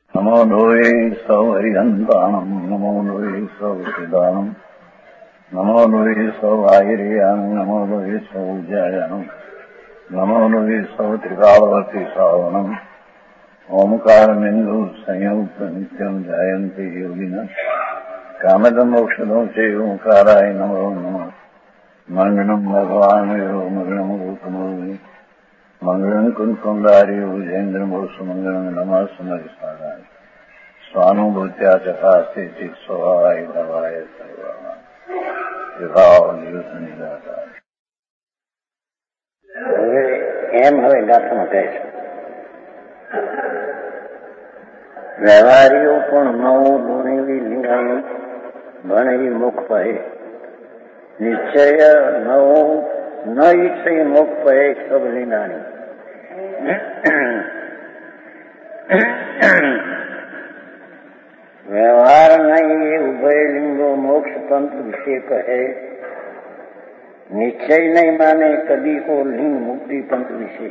નમો લોહે સૌ હરિહંતાણમ નમો લોહે સૌ સિદાનમ નમો લોહે સૌ આયર્યાનમ નમો લોહે સૌ જયાનમ નમો લોહે સૌ ત્રિકાળવર્તી સાવનમ ઓમકારમિંદુ સંયુક્ત નિત્યમ જાયંતિ યોગિના કામદમ મોક્ષદો છે ઓંકારાય નમો નમઃ મંગળમ ભગવાન મંગળમ ગૌતમોમિ મંગળમ કુંકુંડાર્યો જૈન્દ્રમોષ મંગળમ નમઃ સમરિસારાય સ્વાનુભૂત્યા ચકાસ્તે ચિત સ્વભાવાય ભવાય સર્વા વિભાવ નિવૃત્ત નિરાકાર. હવે ગાથામાં કહે છે, વ્યવહારીઓ પણ નવો ગુણેવી લિંગાણી ભણેવી મુખ કહે નિશ્ચય નવો ન ઈચ્છે મુખ કહે સબ લિંગાણી. વ્યવહાર નહીં એ ઉભય લિંગો મોક્ષ પંથ વિશે કહે નિશ્ચય નહીં માને કદી કો લિંગ મુક્તિ પંથ વિશે.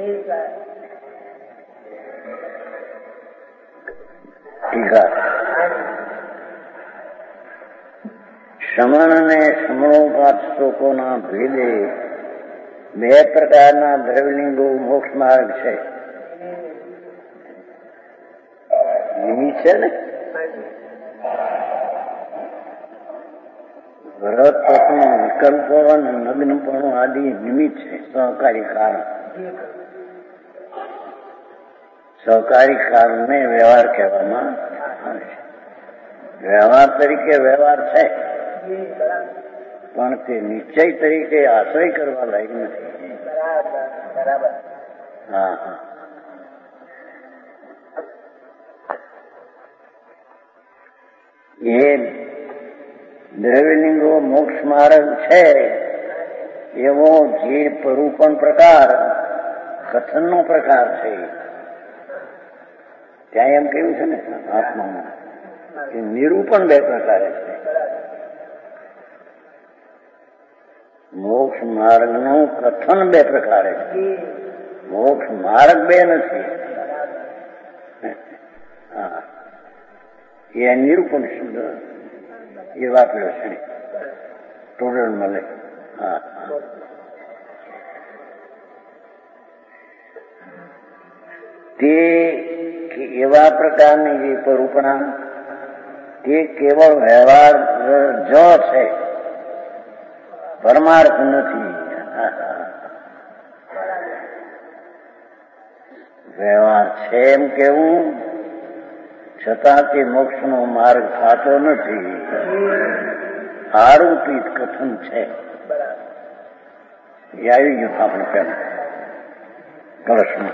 શમન અને સમણોપાત શ્લોકોના ભેદે બે પ્રકારના દ્રવ્યલિંગો મોક્ષ માર્ગ છે. નિમિત્ત છે ને, વ્રત વિકલ્પ નગ્નપણું આદિ નિમિત્ત છે, સહકારી કારણ. સહકારી કારણને વ્યવહાર કહેવામાં આવે છે. વ્યવહાર તરીકે વ્યવહાર છે, પણ તે નિશ્ચય તરીકે આશ્રય કરવા લાયક નથી. હા હા. એ દ્રવ્યલિંગો મોક્ષ માર્ગ છે એવો જે પરૂપણ પ્રકાર કથનનો પ્રકાર છે, ત્યાં એમ કેવું છે ને આત્મામાં કે નિરૂપણ બે પ્રકારે છે. મોક્ષ માર્ગનું કથન બે પ્રકારે છે, મોક્ષ માર્ગ બે નથી. હા, એ નિરૂપણ શબ્દ એ વાપર્યો છે ટોટલ મળે. હા, તે એવા પ્રકારની જે પરૂપણા તે કેવળ વ્યવહાર જ છે, પરમાર્થ નથી. વ્યવહાર છે એમ કેવું છતાં તે મોક્ષનો માર્ગ સાચો નથી, આરોપિત કથન છે. એ આવી ગયું આપણે પેલા કળશમાં.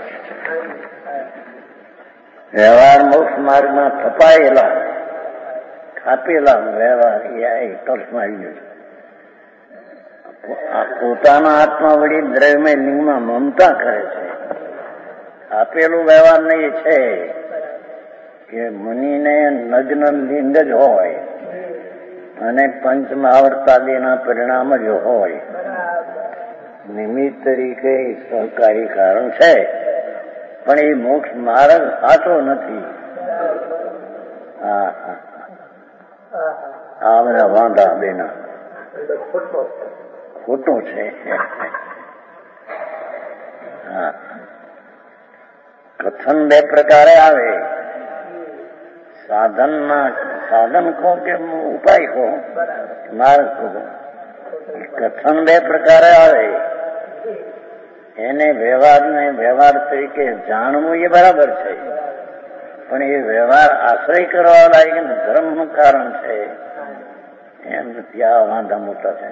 વ્યવહાર મોક્ષ માર્ગમાં થપાયેલા થાપેલા વ્યવહાર એ કળશમાં આવી ગયું છે. પોતાના આત્મા વળી દ્રવ્યમય લિંગમાં મમતા કરે છે. આપેલું વ્યવહાર નહીં છે કે મુનિને નગ્ન લિંગ જ હોય અને પંચમહાવર્તાદિના પરિણામ જ હોય. નિમિત્ત તરીકે સહકારી કારણ છે, પણ એ મોક્ષ માર્ગ સાચો નથી. હા હા, આ બધા વાંધા બેના ખોટું છે. હા, કથન બે પ્રકારે આવે, સાધન કહો કે ઉપાય કહો, માર્ગ કહો. કથન બે પ્રકારે આવે, એને વ્યવહાર તરીકે જાણવું એ બરાબર છે, પણ એ વ્યવહાર આશ્રય કરવા લાયક ધર્મનું કારણ છે એમ નથી. આ વાંધા મોટા છે.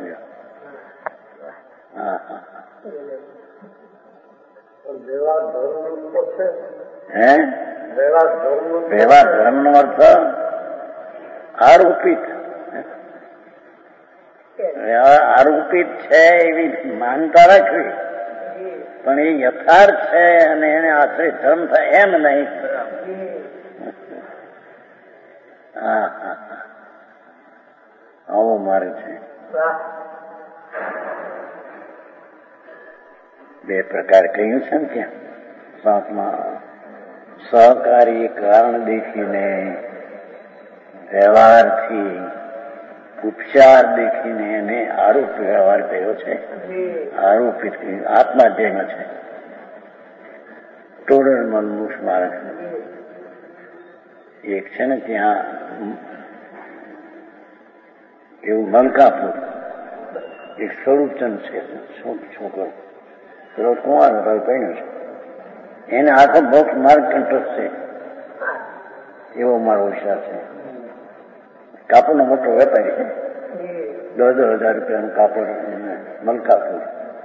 હા હા, વ્યવહાર ધર્મનો અર્થ આરોપિત છે એવી માનતા રાખવી, પણ એ યથાર્થ છે અને એને આશ્રય ધર્મ થાય એમ નહીં. હા હા, આવો મારે છે. બે પ્રકાર કહ્યું છે ને ત્યાં સાતમા સહકારી કારણ દેખીને, વ્યવહારથી, ઉપચાર દેખીને એને આરોપ વ્યવહાર કર્યો છે. આરોપિત આત્મા જેનો છે ટોડરમલ મુખ માણસ એક છે ને ત્યાં એવું મલકાપુર એક સ્વરૂપચંદ છે છોકરો પેલો કુંવાર કહ્યું છે એને આખો મોક્ષ માર્ગ કંઠસ્થ છે એવો મારો વિચાર છે. કાપડનો મોટો વેપારી છે, 10,000 રૂપિયાનું કાપડ મલકાપુર.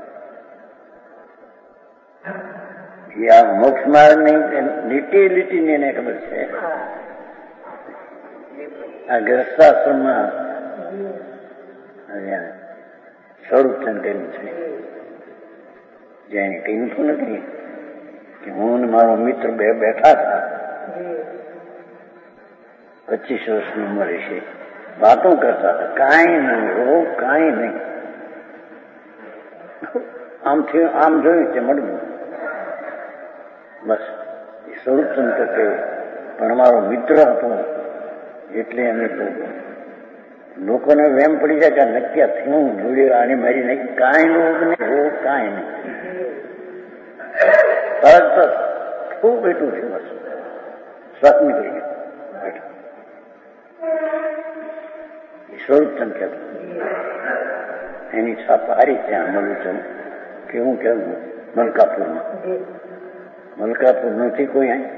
આ મોક્ષ માર્ગ ની લીટી ને એને ખબર છે. આ ગ્રસ્તાશ્રમમાં સ્વરૂપચંદ કર્યું છે, જેને કહ્યું નથી કે હું મારો મિત્ર બે બેઠા હતા, 25 વર્ષની ઉંમરે છે, વાતો કરતા હતા, કાંઈ નહીં રોગ કાંઈ નહીં, આમ જોયું તે મળ્યું બસ. સ્વરૂપચંદ કહે પણ અમારો મિત્ર હતો એટલે અમે તો લોકોને વેમ પડી જાય કે નક્કી થયું જોડે આને મારી નહીં, કાંઈ રોગ નહીં રોગ કાંઈ નહીં, તરત ખૂબ એટલું છે બસ શ્વાસ નીકળી ગયો. સ્વરૂપચંદ કહેતો એની છાપ હારી ત્યાં મળું કેવું કેવું મલકાપુર નથી કોઈ અહીં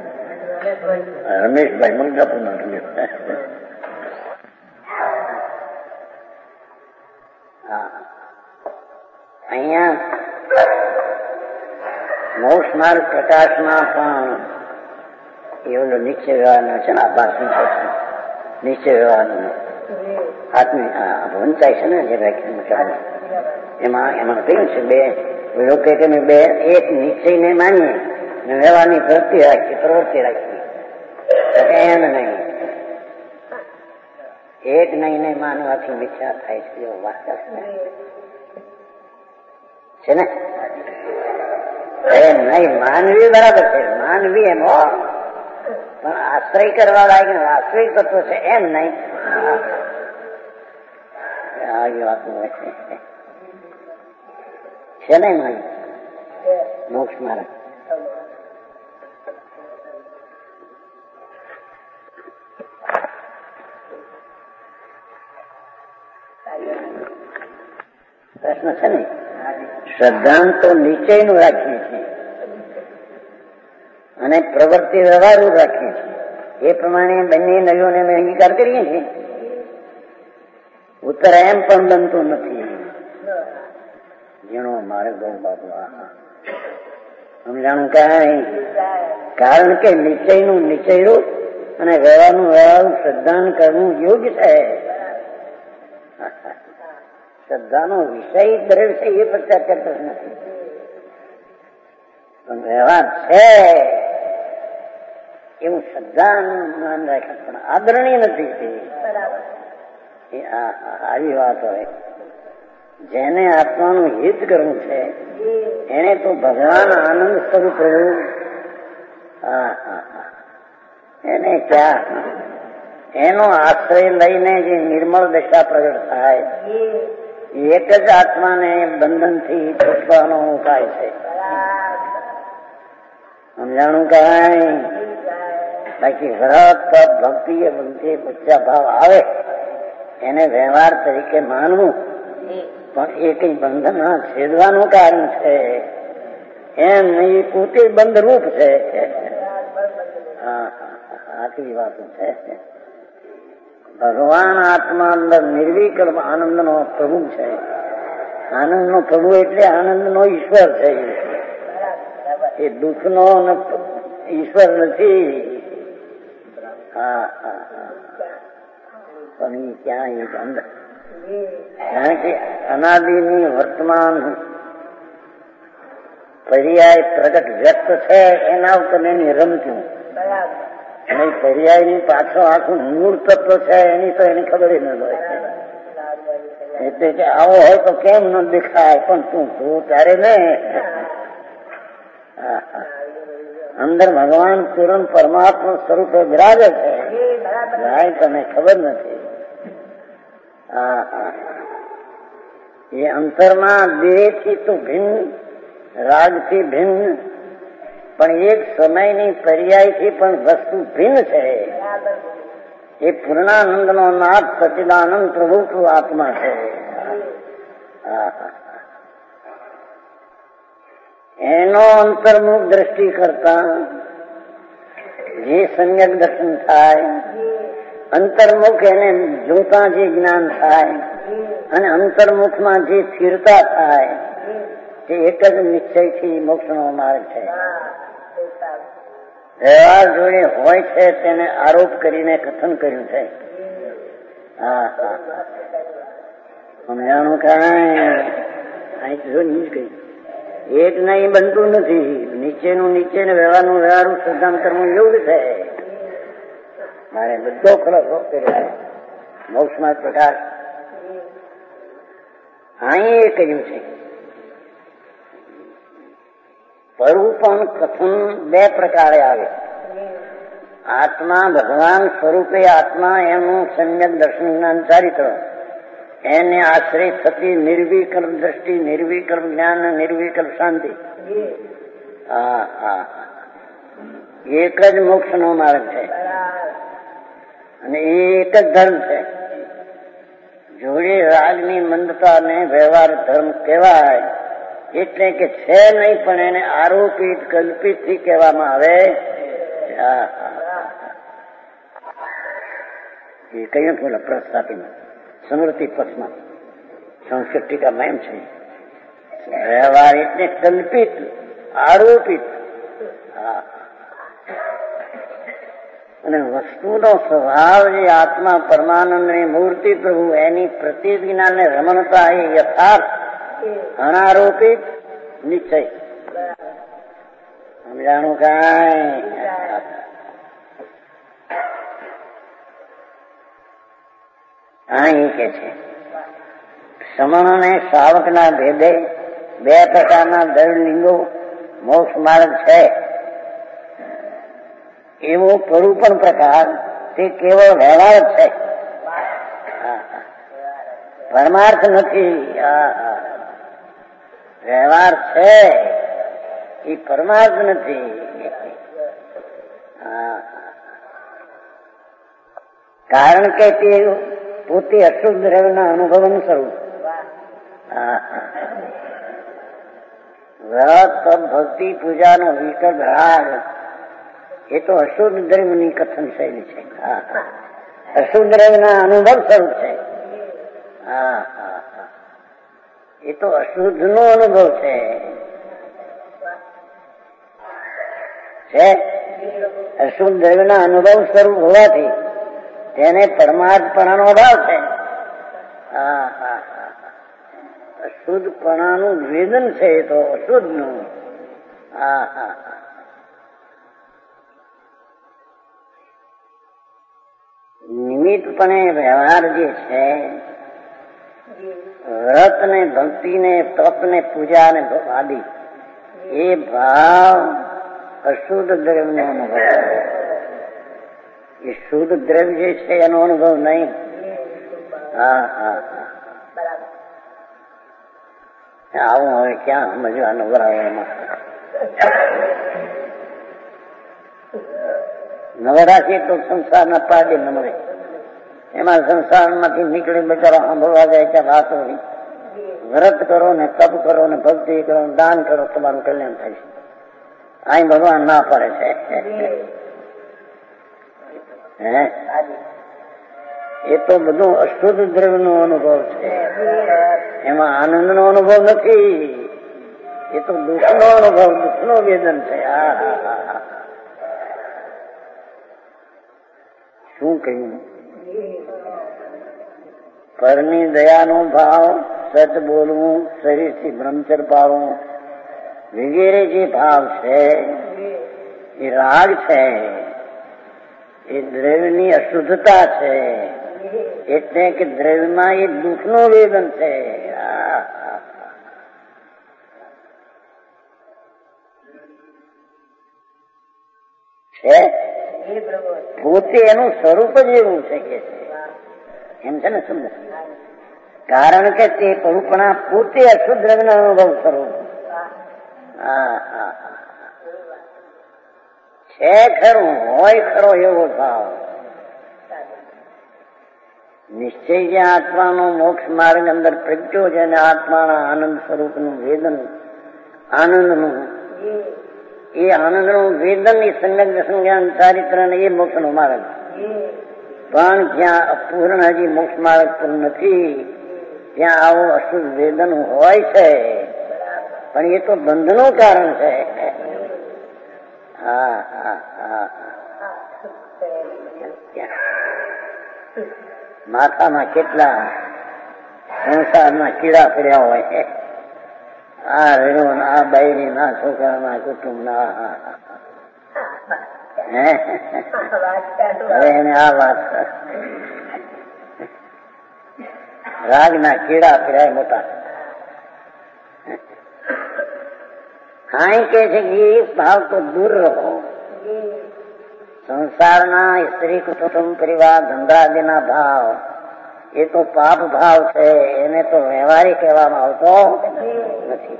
રમેશભાઈ મલકાપુર નથી. અહીંયા મોક્ષ માર્ગ પ્રકાશમાં પણ એવો નિશ્ચય વ્યવહારનો છે ને, આભાસનો નિશ્ચય વ્યવહારનો આત્મી વંચાય છે ને જે વ્યાખ્યાન એમાં કહ્યું છે બે લોકો કે બે એક નિશ્ચયને માનીએ ને વ્યવહારની પ્રવૃત્તિ રાખીએ એમ નહીં, એક નહીં ને માનવાથી મિથ્યા થાય છે એવો વાક્ય છે ને. એમ નહીં માનવી બરાબર છે, માનવી એમ પણ આશ્રય કરવા લાગે વાસ્તવિક તત્વ છે એમ નહીં. આવી વાતો છે ને માની મોક્ષ મારા પ્રશ્ન છે ને. શ્રદ્ધાંત તો નિશ્ચયનું રાખીએ છીએ અને પ્રવૃત્તિ વ્યવહારું રાખીએ છીએ, એ પ્રમાણે બંને નયોને અમે અંગીકાર કરીએ છીએ. ઉત્તર એમ પણ બનતું નથી. જેનો મારે બહુ બાબુ સમજાણું કાંઈ, કારણ કે નિશ્ચયનું નિશ્ચયરૂપ અને વ્યવહારનું વ્યવહારું શ્રદ્ધાન કરવું યોગ્ય છે. શ્રદ્ધાનો વિષય દરેક છે એ પ્રત્યાઘાત કરતો નથી, પણ વ્યવહાર છે એવું શ્રદ્ધાનું માન રાખે પણ આદરણીય નથી. આવી વાત હોય. જેને આત્માનું હિત કરવું છે એને તો ભગવાન આનંદ સ્વરૂપ રહ્યું. એને ક્યાં એનો આશ્રય લઈને જે નિર્મળ દશા પ્રગટ થાય એક જ આત્માને બંધનથી છૂટવાનો ઉપાય છે. સમજાણું કાંઈ? બાકી વ્રત તપ ભક્તિ એ બધી બચ્ચા ભાવ આવે એને વ્યવહાર તરીકે માનવું પણ એ કઈ બંધન છેદવાનું કારણ છે એમ નહીં, એ કુટી બંધ રૂપ છે. આટલી વાતો છે. ભગવાન આત્મા અંદર નિર્વિકલ્પ આનંદનો પ્રભુ છે. આનંદનો પ્રભુ એટલે આનંદનો ઈશ્વર છે. એ દુઃખનો ઈશ્વર નથી. પણ એ ક્યાં એક અંદર કારણ કે અનાદિની વર્તમાન પર્યાય પ્રગટ વ્યક્ત છે એના ઉપર એની રમતું નહીં. પર્યાય ની પાછળ આખું મૂળ તત્વ છે એની તો એની ખબર ન હોય. એટલે કે આવો હોય તો કેમ ન દેખાય, પણ તું તારે ને અંદર ભગવાન પૂર્ણ પરમાત્મા સ્વરૂપે બિરાજે છે, તને ખબર નથી. એ અંતરમાં દેહથી તો ભિન્ન, રાગથી ભિન્ન, પણ એક સમયની પર્યાયથી પણ વસ્તુ ભિન્ન છે. એ પૂર્ણાનંદનો નાથ સચિદાનંદ પ્રભુ આત્મા છે. એનો અંતર્મુખ દ્રષ્ટિ કરતા જે સમ્યક દર્શન થાય, અંતર્મુખ એને જોતા જે જ્ઞાન થાય, અને અંતર્મુખમાં જે સ્થિરતા થાય, તે એક જ નિશ્ચયથી મોક્ષનો માર્ગ છે. વ્યવહાર જોડે હોય છે તેને આરોપ કરીને કથન કર્યું છે. સમજાણું કાંઈ જો નીચ ગઈ એક નહીં બનતું નથી. નીચેનું નીચે ને વ્યવહારનું વ્યવહારું સિદ્ધાંતરનું યોગ છે. મારે બધો ખલાસો કર્યો મોક્ષમાં પ્રકાશ અહીં એ કર્યું છે. સ્વરૂપન કથન બે પ્રકારે આવે. આત્મા ભગવાન સ્વરૂપે આત્મા એનું સમ્યક દર્શન જ્ઞાન ચારિત્ર, એને આશ્રય થતી નિર્વિકલ્પ દ્રષ્ટિ, નિર્વિકલ્પ જ્ઞાન, નિર્વિકલ્પ શાંતિ, એક જ મોક્ષનો માર્ગ છે અને એ એક જ ધર્મ છે. જોડે રાગની મંદતાને વ્યવહાર ધર્મ કહેવાય, એટલે કે છે નહીં પણ એને આરોપિત કલ્પિત થી કહેવામાં આવે. એ કયું થોડા પ્રસ્થાપીમાં સ્મૃતિ પથમાં સંસ્કૃત ટીકામાં એમ છે, વ્યવહાર એટલે કલ્પિત, આરોપિત. અને વસ્તુનો સ્વભાવ જે આત્મા પરમાનંદની મૂર્તિ પ્રભુ, એની પ્રતિજ્ઞાને રમણતા એ યથાર્થ અનારોપિત નિશ્ચય. સમજાણું કાંઈ? અહીં કે છે સમણ અને શ્રાવકના ભેદે બે પ્રકારના દળલિંગો મોક્ષ માર્ગ છે. એવો સ્વરૂપન પ્રકાર તે કેવળ વ્યવહાર છે, પરમાર્થ નથી. વ્યવહાર છે એ પરમાર્થ નથી. કારણ કે તે પોતે અશુદ્ધ દ્રવ્યના અનુભવનું સ્વરૂપ. વ્રત, ભક્તિ, પૂજાનો વિકલ્પ રાગ એ તો અશુદ્ધ દ્રવ્યની કથન શૈલી છે. અશુદ્ધ દ્રવ્યના અનુભવ સ્વરૂપ છે. એ તો અશુદ્ધ નો અનુભવ છે. અશુદ્ધ દ્રવ્યના અનુભવ સ્વરૂપ હોવાથી તેને પરમાર્થપણાનો અભાવ છે. અશુદ્ધપણાનું વેદન છે એ તો અશુદ્ધનું. નિમિત્તપણે વ્યવહાર જે છે, વ્રત ને ભક્તિ ને તપ ને પૂજા ને આદિ, એ ભાવ અશુદ્ધ દ્રવ્યનો અનુભવ. એ શુદ્ધ દ્રવ્ય જે છે એનો અનુભવ નહીં. આવું હવે ક્યાં સમજવાનું બરાબર. નવરાશી તો સંસારના પાડે ન મળે. એમાં સંસારમાંથી નીકળી બચારા સાંભળવા જાય ત્યાં વાતો. વ્રત કરો ને તપ કરો ને ભક્તિ કરો ને દાન કરો, તમારું કલ્યાણ થાય છે. અહીં ભગવાન ના પડે છે. એ તો બધું અશુદ્ધ દ્રવ્યનો અનુભવ છે. એમાં આનંદનો અનુભવ નથી. એ તો દુઃખનો અનુભવ, દુઃખનો વેદન છે. શું કહ્યું? પરની દયાનો ભાવ, સચ બોલવું, શરીરથી બ્રહ્મચર્ય પાળવું વગેરે જે ભાવ છે એ રાગ છે. એ દ્રવ્યની અશુદ્ધતા છે. એટલે કે દ્રવ્યમાં એ દુઃખનું વેદન છે. છે, પોતે એનું સ્વરૂપ જ એવું છે કે એમ છે ને શુદ્ધ, કારણ કે તે પરુપણા પોતે અશુદ્ધ રંગનો અનુભવ સ્વરૂપ છે ખરું, હોય ખરો એવો ભાવ. નિશ્ચય જે આત્માનો મોક્ષ માર્ગ અંદર પ્રગટ્યો છે અને આત્માના આનંદ સ્વરૂપનું વેદન, આનંદનું એ આનંદનું વેદન એ સંજ્ઞ સંજ્ઞાન ચારિત્ર ને એ મોક્ષનો માર્ગ. પણ જ્યાં અપૂર્ણ હજી મોક્ષ માર્ગ પૂર્ણ નથી ત્યાં આવું અશુદ્ધ વેદન હોય છે, પણ એ તો બંધનું કારણ છે. માથામાં કેટલા સંસારના કીડા પડ્યા હોય, આ રેણો આ બૈરી ના છોકરાના કુટુંબ ના હવે એને આ વાત રાગના કીડા પડ્યા મોટા. હા કે છે કે એ ભાવ તો દૂર રહો. સંસારના સ્ત્રી કુટુંબ પરિવાર ધંધાદિના ભાવ એ તો પાપ ભાવ છે, એને તો વ્યવહારિક કહેવામાં આવતો નથી.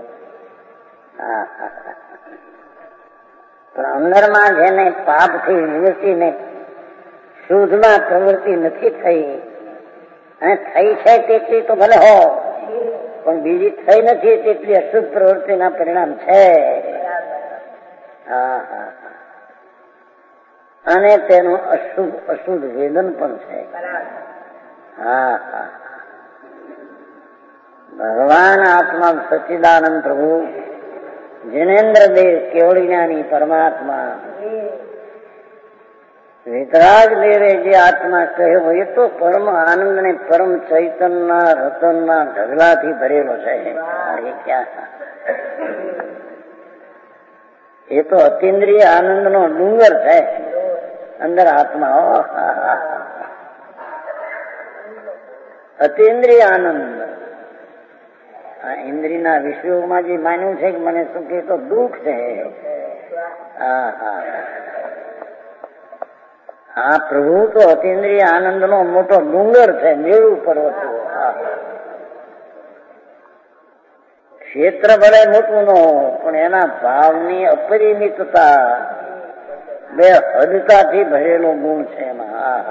પણ અંદરમાં જેને પાપથી નિવૃત્તિને શુદ્ધમાં પ્રવૃત્તિ નથી થઈ, અને થઈ છે તેટલી તો ભલે હો, પણ બીજી થઈ નથી તેટલી અશુદ્ધ પ્રવૃત્તિના પરિણામ છે. અને તેનું અશુદ્ધ વેદન પણ છે. ભગવાન આત્મા સચ્ચિદાનંદ પ્રભુ જિનેન્દ્ર દેવ કેવળ જ્ઞાની પરમાત્મા વિતરાગ દેવે જે આત્મા કહ્યો એ તો પરમ આનંદ ને પરમ ચૈતનના રતનના ઢગલાથી ભરેલો છે. એ ક્યાં, એ તો અતિન્દ્રિય આનંદનો ડુંગર છે અંદર આત્મા. અતિન્દ્રિય આનંદ ઇન્દ્રિયના વિષયોમાં જે માન્યું છે કે મને સુખ એ તો દુઃખ છે. આ પ્રભુ તો અતિન્દ્રિય આનંદનો મોટો ડુંગર છે, મેળું પર્વતો. ક્ષેત્ર ભલે મોટું ન પણ એના ભાવની અપરિમિતતા બે હદતાથી ભરેલો ગુણ છે એમાં.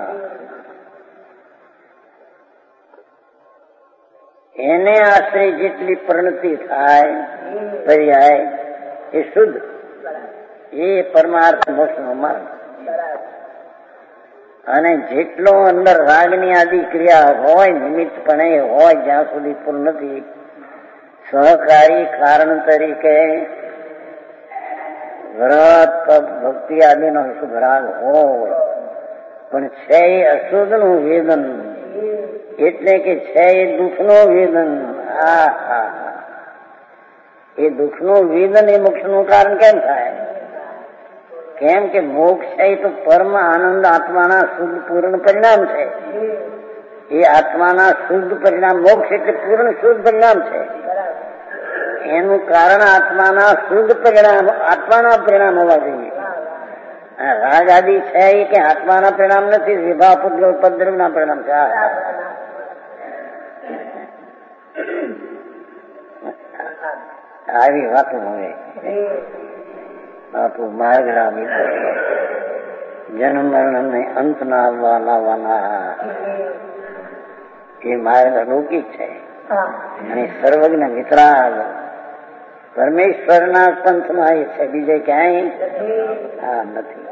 એને આશ્રય જેટલી પ્રણતિ થાય પર્યાય એ શુદ્ધ, એ પરમાર્થ મોક્ષનો માર્ગ. અને જેટલો અંદર રાગની આદિ ક્રિયા હોય, નિમિત્તપણે હોય, જ્યાં સુધી પૂર્ણ નથી, સહકારી કારણ તરીકે વ્રત ભક્તિ આદિનો શુભ રાગ હોય, પણ છે એ અશુદ્ધ નું વેદન, એટલે કે છે એ દુઃખનું વેદન. એ દુઃખનું વેદન એ મોક્ષનું કારણ કેમ થાય? કેમ કે મોક્ષ છે એ તો પરમ આનંદ આત્માના શુદ્ધ પૂર્ણ પરિણામ છે. એ આત્માના શુદ્ધ પરિણામ, મોક્ષ એટલે પૂર્ણ શુદ્ધ પરિણામ છે. એનું કારણ આત્માના શુદ્ધ પરિણામ, આત્માના પરિણામ હોવા જોઈએ. રાગ આદિ છે એ કે આત્માના પરિણામ નથી, વિભાવ ઉપદ્રવ ના પરિણામ છે. આવી વાતો હવે બાપુ માર્ગડા મિત્રો જન્મ મરણ ને અંત ના આવવા લાવવાના એ માર્ગ અલૌકિક છે. અને સર્વજ્ઞ વિતરાગ પરમેશ્વરના પંથમાં એ છે, બીજે ક્યાંય નથી.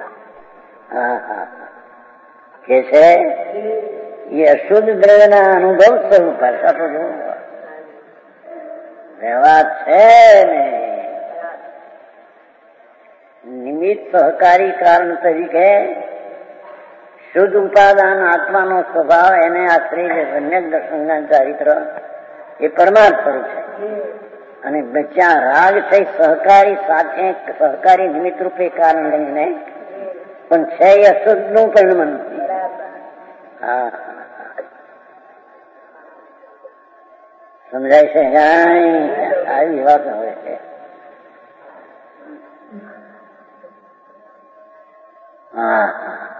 કે છે એ અશુદ્ધ દ્રવ્યના અનુભવ સ્વરૂપ વ્યવહાર છે ને નિમિત્ત સહકારી કારણ તરીકે શુદ્ધ ઉપાદાન આત્માનો સ્વભાવ, એને આશ્રય સમ્યક દર્શન ચારિત્ર એ પરમાર્થ સ્વરૂપ છે. અને બચ્યા રાગ છે સહકારી સાથે સહકારી નિમિત્ત રૂપે કારણ લઈને, પણ છે એ અશુદ્ધ નું પરિણામ. સમજાય છે? આવી વાત હોય છે. હા,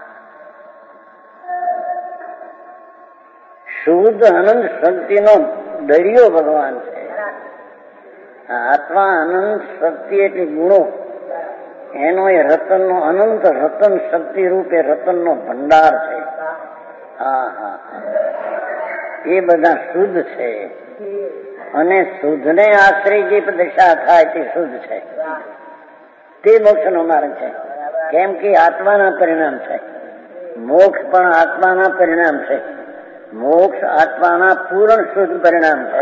શુદ્ધ અનંત શક્તિનો દરિયો ભગવાન છે. આત્મા અનંત શક્તિ એટલે ગુણો, એનો એ રતનનો અનંત રતન શક્તિ રૂપે રતનનો ભંડાર છે. હા હા, એ બધા શુદ્ધ છે. અને શુદ્ધને આશ્રય જે દશા થાય તે શુદ્ધ છે, તે મોક્ષનો માર્ગ છે. કેમ કે આત્માના પરિણામ છે. મોક્ષ પણ આત્માના પરિણામ છે. મોક્ષ આત્માના પૂર્ણ શુદ્ધ પરિણામ છે.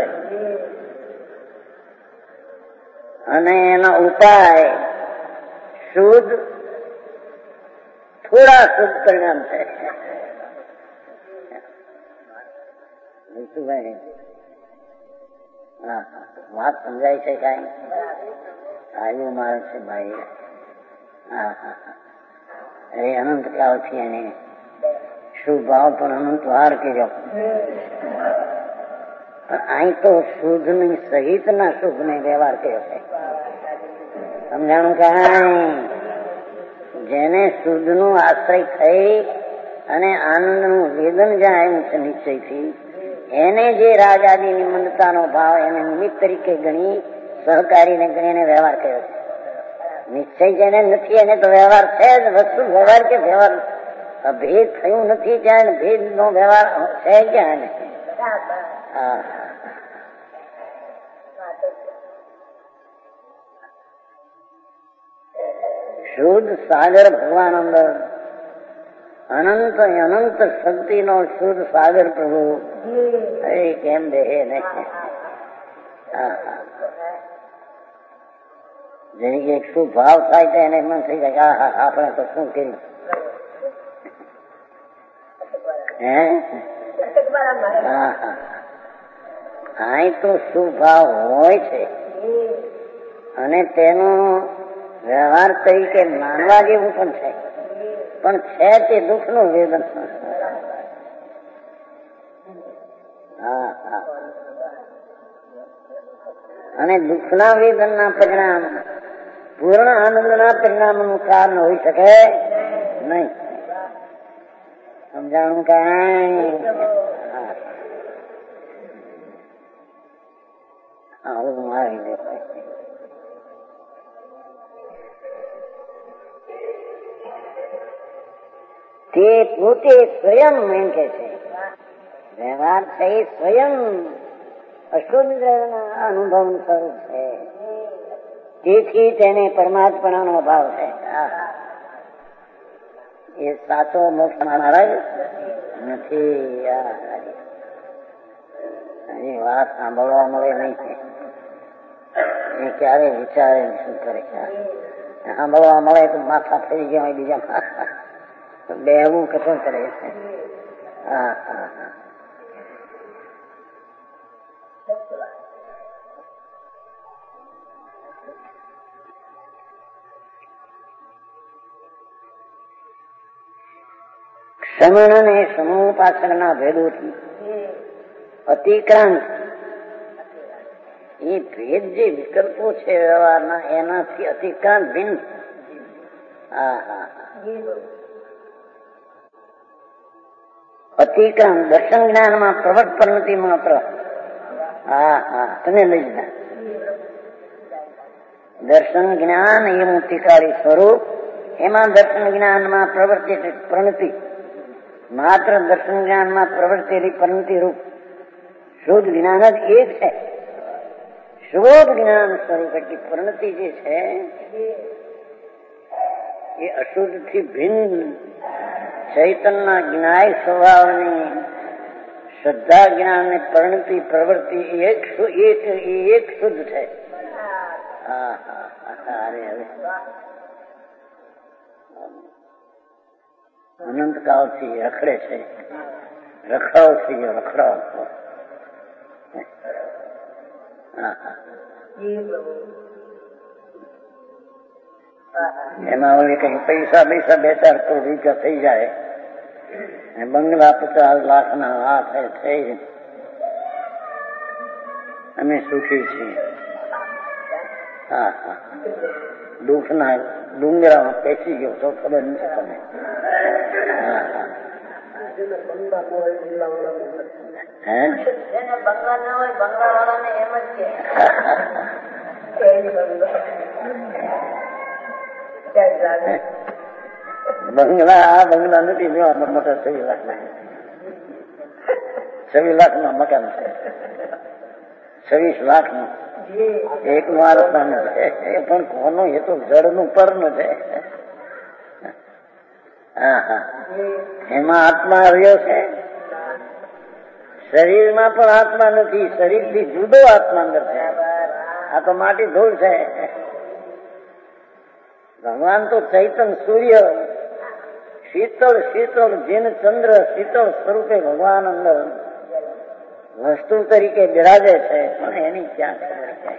અને એના ઉપાય શુદ્ધ, થોડા શુદ્ધ પરિણામ છે. હા, વાત સમજાય છે કઈ? આવ્યું મારે છે ભાઈ. હા હા, અરે અનંત કાળથી એને શુભ ભાવ પણ અનંત વાર કર્યો. અહીં તો શુદ્ધ ની સહિત ના શુભ ને વ્યવહાર કર્યો છે. સમજાણું કઈ? જેને શુદ્ધ નું આશ્રય થઈ અને આનંદ નું વેદન જાય એમ છે નિશ્ચયથી, એને જે રાજ આદિની મંદતાનો ભાવ એને નિમિત્ત તરીકે ગણી, સહકારીને ગણીને વ્યવહાર કર્યો છે. નિશ્ચય જેને નથી એને તો વ્યવહાર છે જ. વસ્તુ વ્યવહાર કે વ્યવહાર ભેદ થયું નથી ત્યાં ભેદ નો વ્યવહાર છે ક્યાં? શુદ્ધ સાગર ભગવાન અંદર, અનંત અનંત શક્તિ નો શુદ્ધ સાગર પ્રભુ. અરે કેમ દેહે નહીં. જેની કે એક શુભ ભાવ થાય તો એને મન થઈ જાય હા આપણે તો શું કર્યું. અહીં તો શુભ ભાવ હોય છે અને તેનો વ્યવહાર તરીકે માનવા જેવું પણ છે, પણ છે તે દુઃખ નું વેદન. અને દુઃખના વેદન ના પરિણામ પૂર્ણ આનંદના પરિણામનું કારણ હોઈ શકે નહીં. સમજાણું કઈ? મારી દે તે પોતે સ્વયં એમ કે છે વ્યવહાર છે એ સ્વયં અશુદ્ધ અનુભવ સ્વરૂપ છે. તેથી તેને પરમાત્માનો ભાવ છે. એ સાચો મોક્ષ મહારાજ નથી. એની વાત સાંભળવા મળે નહીં. એ ક્યારે વિચારે શું કરે? સાંભળવા મળે તો માથા ફરી ગયા બીજા બેવું કથન કરે છે. હા હા હા, ક્ષમણ અને સમૂહ પાછળના ભેદોથી અતિક્રાંત, એ ભેદ જે વિકલ્પો છે વ્યવહારના એનાથી અતિક્રાંત ભિન્ન. અતિક્રાંત દર્શન જ્ઞાનમાં પ્રવટ પરિણતિ માત્ર. તમે લઈ લીધા. દર્શન જ્ઞાન એ મુક્તિકારી સ્વરૂપ, એમાં દર્શન જ્ઞાનમાં પ્રવર્તે પરિણતિ માત્ર. દર્શન જ્ઞાનમાં પ્રવર્તેલી પરિણતિ રૂપ શુદ્ધ જ્ઞાન જ એક છે. શુદ્ધ જ્ઞાન સ્વરૂપ એટલી પરિણતિ જે છે એ અશુદ્ધ થી ભિન્ન ચૈતનના જ્ઞાય સ્વભાવની શ્રદ્ધા જ્ઞાન ને પરિણતિ પ્રવૃત્તિ એક શુદ્ધ છે. અનંત કાળથી રખડે છે. રખડાવ થઈ ગયો, રખડાવ. એમાં ઓલી કઈ પૈસા બે ચાર કરોડ રૂપિયા થઈ જાય, બંગલા 50 લાખના હાથ થઈ, અમે સુખી છીએ. દુઃખના ડુંગરામાં પેસી ગયો છો, ખબર નથી તમે. બંગલા નથી, મોટા 26 લાખના 26 લાખના મકાન છે. 26 લાખનું એકનું આરસનું છે. એ પણ કોનું? એ તો જળનું પર્ણ છે. હા હા, એમાં આત્મા રહ્યો છે. શરીરમાં પણ આત્મા નથી, શરીરથી જુદો આત્મા અંદર છે. આ તો માટી ધૂળ છે. ભગવાન તો ચૈતન સૂર્ય, શીતળ શીતળ જીન ચંદ્ર શીતળ સ્વરૂપે ભગવાન અંદર વસ્તુ તરીકે બિરાજે છે, પણ એની ક્યાં ખબર છે?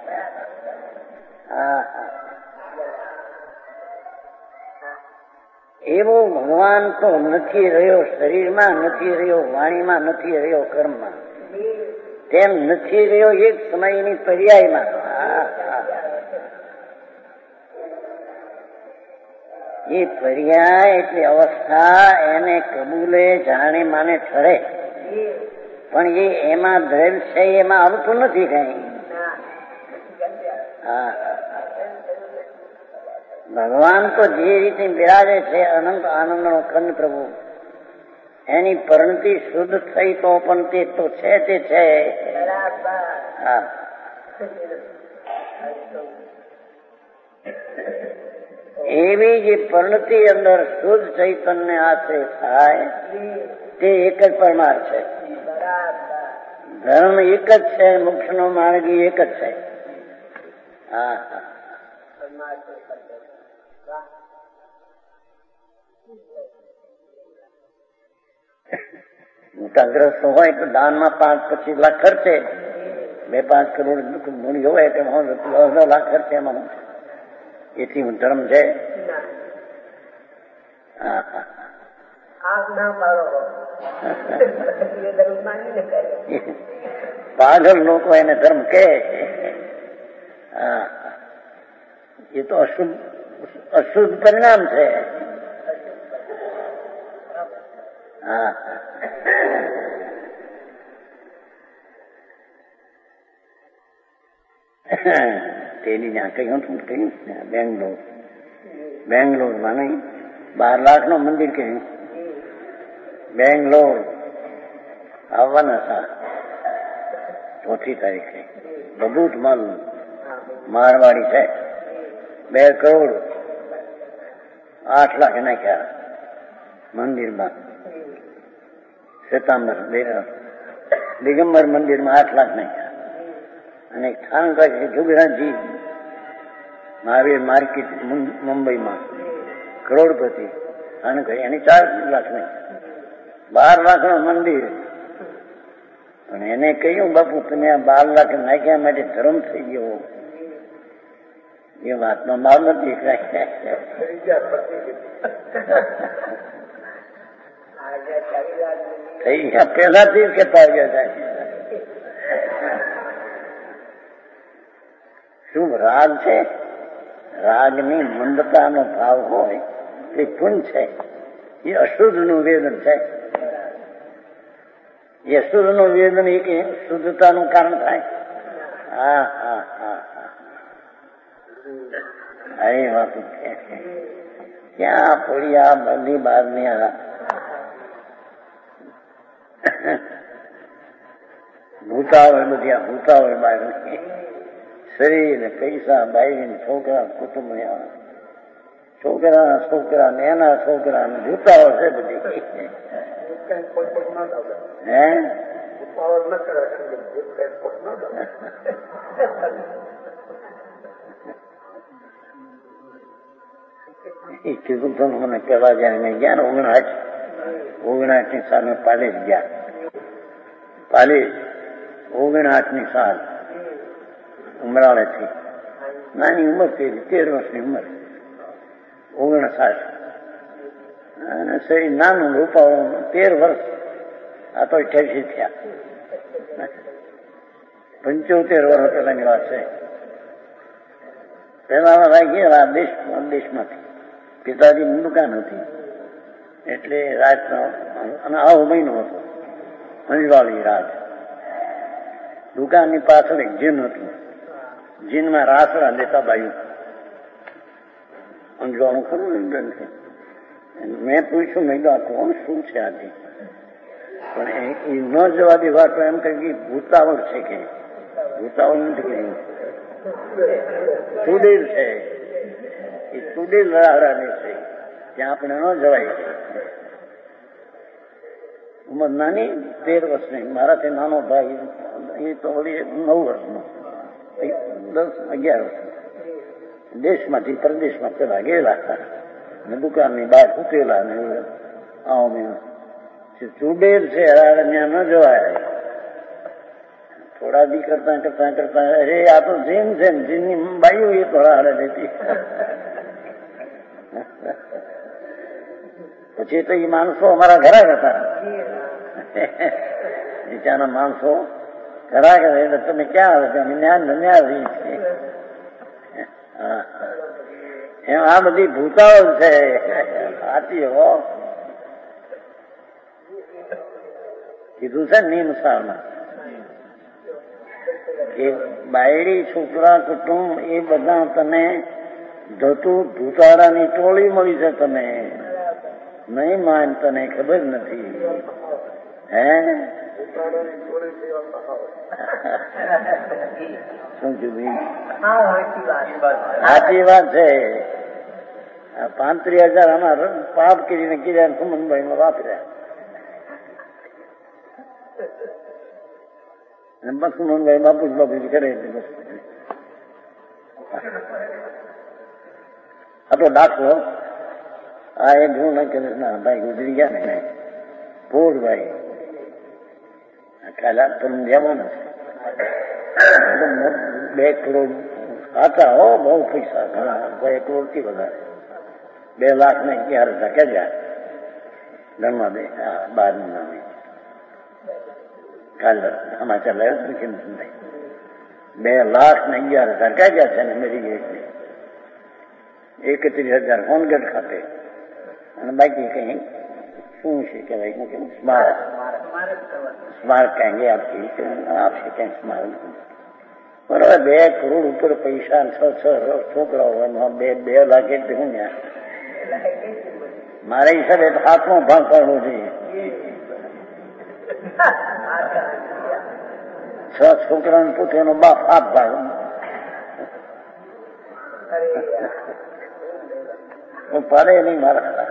એવો ભગવાન તો નથી રહ્યો, શરીરમાં નથી રહ્યો, વાણીમાં નથી રહ્યો, કર્મમાં તેમ નથી રહ્યો એક સમયની પર્યાયમાં. એ પર્યાય એટલે અવસ્થા એને કબૂલે જાણે માને ઠરે, પણ એ એમાં દ્રવ છે, એમાં આવતું નથી કઈ. ભગવાન તો જે રીતે બિરાજે છે અનંત આનંદનો ખંડ પ્રભુ, એની પરિણતિ શુદ્ધ થઈ તો પણ તે તો છે તે છે. એવી જે પરિણતિ અંદર શુદ્ધ ચૈતન્ય આશ્રય થાય તે એક જ પરમાર્થ છે. ધર્મ એક જ છે, મોક્ષનો માર્ગ એક જ છે. મોટા ગ્રસ્ત હોય તો દાનમાં 5-25 લાખ ખર્ચે, 2-5 કરોડ મૂડી હોય તો 10 લાખ ખર્ચે. એમાં એથી ધર્મ છે? પાગલ લોકો એને ધર્મ કહે. એ તો અશુદ્ધ પરિણામ છે. તેની ત્યાં કહ્યું હતું, બેંગ્લોરમાં નહીં, 12 લાખનું મંદિર કહ્યું. બેંગ્લોર આવવાના હતા 4મી તારીખે. બબૂત મલ મારવાડી છે, 2 કરોડ 8 લાખ નાખ્યા મંદિરમાં. શ્વેતાંબર દિગંબર મંદિરમાં 8 લાખ નાખ્યા. અને સ્થાન કહે છે જુગરાજી મહાવીર માર્કેટ મુંબઈમાં કરોડપતિ સ્થાન કહે, એની 4 લાખ નહીં, 12 લાખનું મંદિર. અને એને કહ્યું, બાપુ તમે આ 12 લાખ નાખ્યા માટે ધર્મ થઈ ગયો. એ વાતનો ભાવ નથી. થઈ ગયા પહેલાથી જ કહેતા ગયા થાય. શું રાગ છે? રાગની મંદતાનો ભાવ હોય તે પુંજ છે. એ અશુદ્ધનું વેદન છે. એ અશુદ્ધનું વેદન એક શુદ્ધતાનું કારણ થાય. અરે વાત ક્યાં પડી આ બધી બારની ભૂતાવળ, બધી આ ભૂતાવળ બારની. શરીર, પૈસા, બાઈ, છોકરા, કુટુંબ, છોકરા ને એના છોકરા ને ભૂતાવળ છે બધી. એ કીધું તો મને પેલા જયારે મેં ગયા ને 59ની સાલ પાલેજ ગયા. પાલેજ 59ની સાલ ઉમરાળેથી, નાની ઉંમર થઈ, 13 વર્ષની ઉંમર, 59. અને શરીર નાનું, રૂપાળું, 13 વર્ષ. આ તો 88 થયા. 75 વર્ષ પેલાની વાત છે. પેલા ગયેલા દેશમાંથી પિતાજીની દુકાન હતી એટલે રાતનો અને આવો મહિનો હતો, અંજવાળી રાત. દુકાનની પાછળ એક જીન હતું, જીનમાં રાસડા લેતા બાયું, અંજવાળું ખરું ને. મેં પૂછ્યું, મેં કીધું આ કોણ, શું છે આથી? પણ એ ન જવા દે વાત એમ કહી ભૂતાવળ છે કે ભૂતાવળ નથી કહ્યું, ચુડેલ છે. એ ચુડેલ રાહડાની છે, ત્યાં આપણે ન જવાય. ઉંમર નાની 13 વર્ષની, મારાથી નાનો ભાઈ એ તો વળી 9 વર્ષનો, 10-11 વર્ષ. દેશમાંથી પરદેશમાં પેલા ગયેલા હતા ને દુકાનની બહાર ઉકેલા ને આવો ચુડેલ છે, ત્યાં ન જવાય. થોડા દી કરતા કરતા કરતા અરે આ તો જીન છે ને, જીનની બાયું એ તો રાહડે દેતી. પછી તો એ માણસો અમારા ઘરા હતા, બીજાના માણસો ઘરા કરે એટલે તમે ક્યાં આવે? અમે ન્યા રહી છીએ. એમ આ બધી ભૂતાવળ છે. સાચી હો, કીધું છે નિયમસારમાં કે બાયડી છોકરા કુટુંબ એ બધા તને ધૂતાડાની ટોળી મળી છે, તને નહીં માન, તને ખબર નથી. હે શું કીધું? સાચી વાત છે. 35,000 અમારા પાપ કરીને કીધા સુમનભાઈ વાપર્યા. બસ સુમનભાઈ બાપુ કરે બસ. આ તો દાખલો આ એ જો ન કરે ના ભાઈ ગુજરી ગયા ને પોળભાઈ કાલા તમે જવાના છે 2 કરોડ હતા હો, બહુ પૈસા ઘણા, 2 કરોડ થી વધારે. 2,11,000 ક્યાં ધનમાં 12 નામે કાલ સમાચાર લાવ્યો કેમ ભાઈ 2,11,000 ક્યાં છે ને મેરી ગઈ 31,000 હોનગઢ ખાતે અને બાકી કઈ શું છે કહેવાય કે સ્મારક કહેંગે આપશે કઈ સ્મારક. બરાબર 2 કરોડ ઉપર પૈસા, 6 છોકરાઓ, 2 લાખ એટલે હું ત્યાં મારા હિસાબે 7મો ભાગ પાડવો જોઈએ. 6 છોકરાનો પોતેનો બાપ 7 ભાગ પડે નહીં મારા.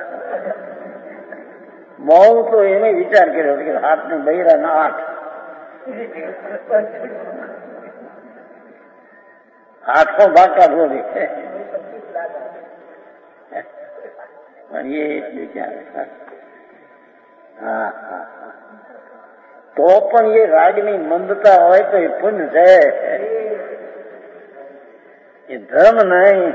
બહુ તો એને વિચાર કર્યો કે 7 ને બૈરા ના 8 ભાગ કાઢવો જોઈએ. તો પણ એ રાગની મંદતા હોય તો એ પુણ્ય છે, એ ધર્મ નહીં.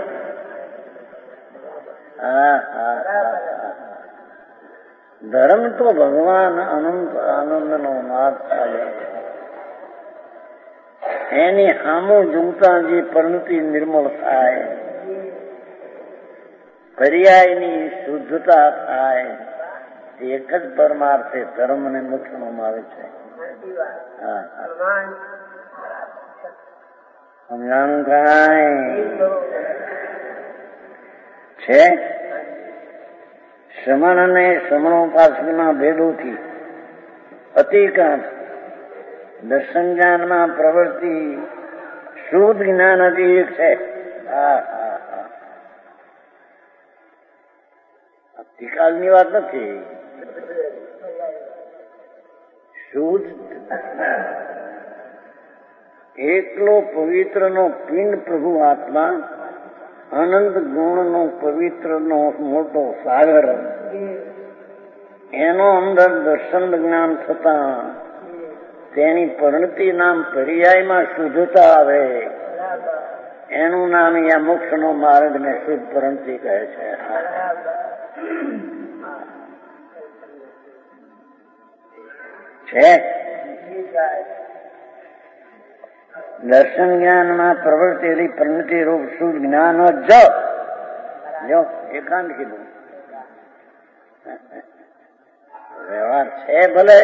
ધર્મ તો ભગવાન અનંત આનંદનો માર્ગ ચાલે, એની સામું જોતા જે પરિણતિ નિર્મળ થાય, પર્યાયની શુદ્ધતા થાય, એક જ પરમાર્થે ધર્મ ને મોક્ષમાં આવે છે. સમજાણું કાંઈ છે? શ્રમણ અને શ્રમણોપાસના ભેદોથી અતિક્રાંત દર્શન જ્ઞાનમાં પ્રવૃત્તિ શુદ્ધ જ્ઞાન હજી એક છે. આવતીકાલની વાત નથી. શુદ્ધ એકલો પવિત્રનો પિંડ પ્રભુ આત્મા, અનંત ગુણનો પવિત્રનો મોટો સાગર, એનો અંદર દર્શન જ્ઞાન થતા તેની પરિણતિ નામ પર્યાયમાં શુદ્ધતા આવે, એનું નામ અહીંયા મોક્ષનો માર્ગ ને શુદ્ધ પરિણતિ કહે છે. દર્શન જ્ઞાનમાં પ્રવર્તેલી પરિણતિ રૂપ શુદ્ધ જ્ઞાન જ જો એકાંત કીધું. વ્યવહાર છે ભલે,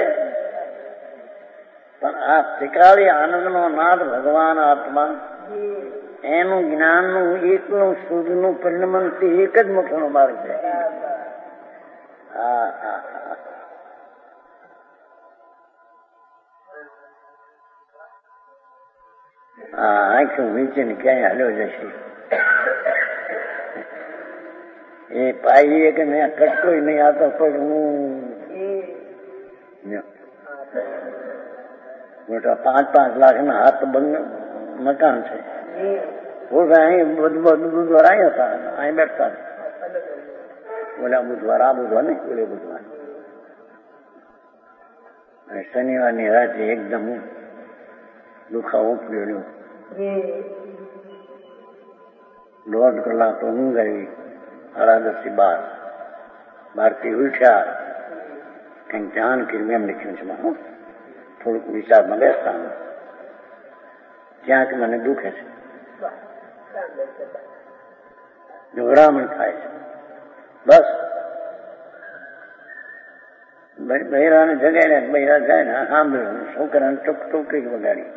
પણ આ ત્રિકાળી આનંદનો નાદ ભગવાન આત્મા, એનું જ્ઞાનનું એકનું શુદ્ધનું પરિણમન તે એક જ મોક્ષનો માર્ગ છે. આંખું વીંચીને ક્યાંય હાલ્યો જશે. એ પાઈએ કે મેં કટકો નહીં આવતો પણ મોટા 5-5 લાખના હાથ બંધ મકાન છે. અહીં બુધવાર અહીં હતા, અહીં બેઠતા ઓલા બુધવાર, આ બુધવાર ને ઓલે બુધવાર. શનિવારની રાતે એકદમ દુખાવો પીડ્યો. 1.5 કલાક તો ઊંઘ આવી. 10:30 થી 12 ઉઠ્યા. કંઈક ધ્યાન કર્યું એમ લખ્યું છે મારું. થોડુંક વિચારમાં બેસતા ક્યાંક મને દુખે છે, ગભરામણ થાય છે. બસ બૈરાને જગાડ્યા, બૈરા જાય ને સાંભળ્યું. છોકરાને ટોકરી વગાડી.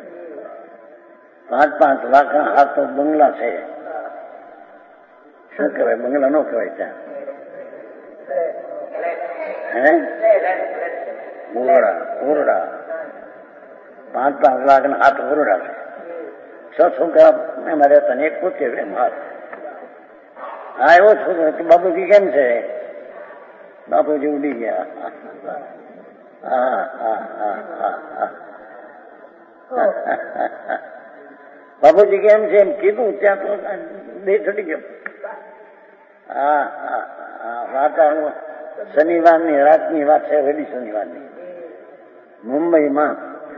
5-5 લાખના હાથ તો બંગલા છે. શું કહેવાય? બંગલા ન કહેવાય ત્યાં. ઓરડા 5-5 લાખના હાથ ઓરડા છે. 6 છોકરા એમાં રહેતા ને એક પોતે એમ હાથ. હા, એવો છોકરો કે બાપુજી કેમ છે? બાપુજી ઉડી ગયા. બાપુજી કેમ છે એમ કીધું ત્યાં તો બે થડી ગયો. વાતાવરણ શનિવારની રાતની વાત છે, વહેલી શનિવારની. મુંબઈમાં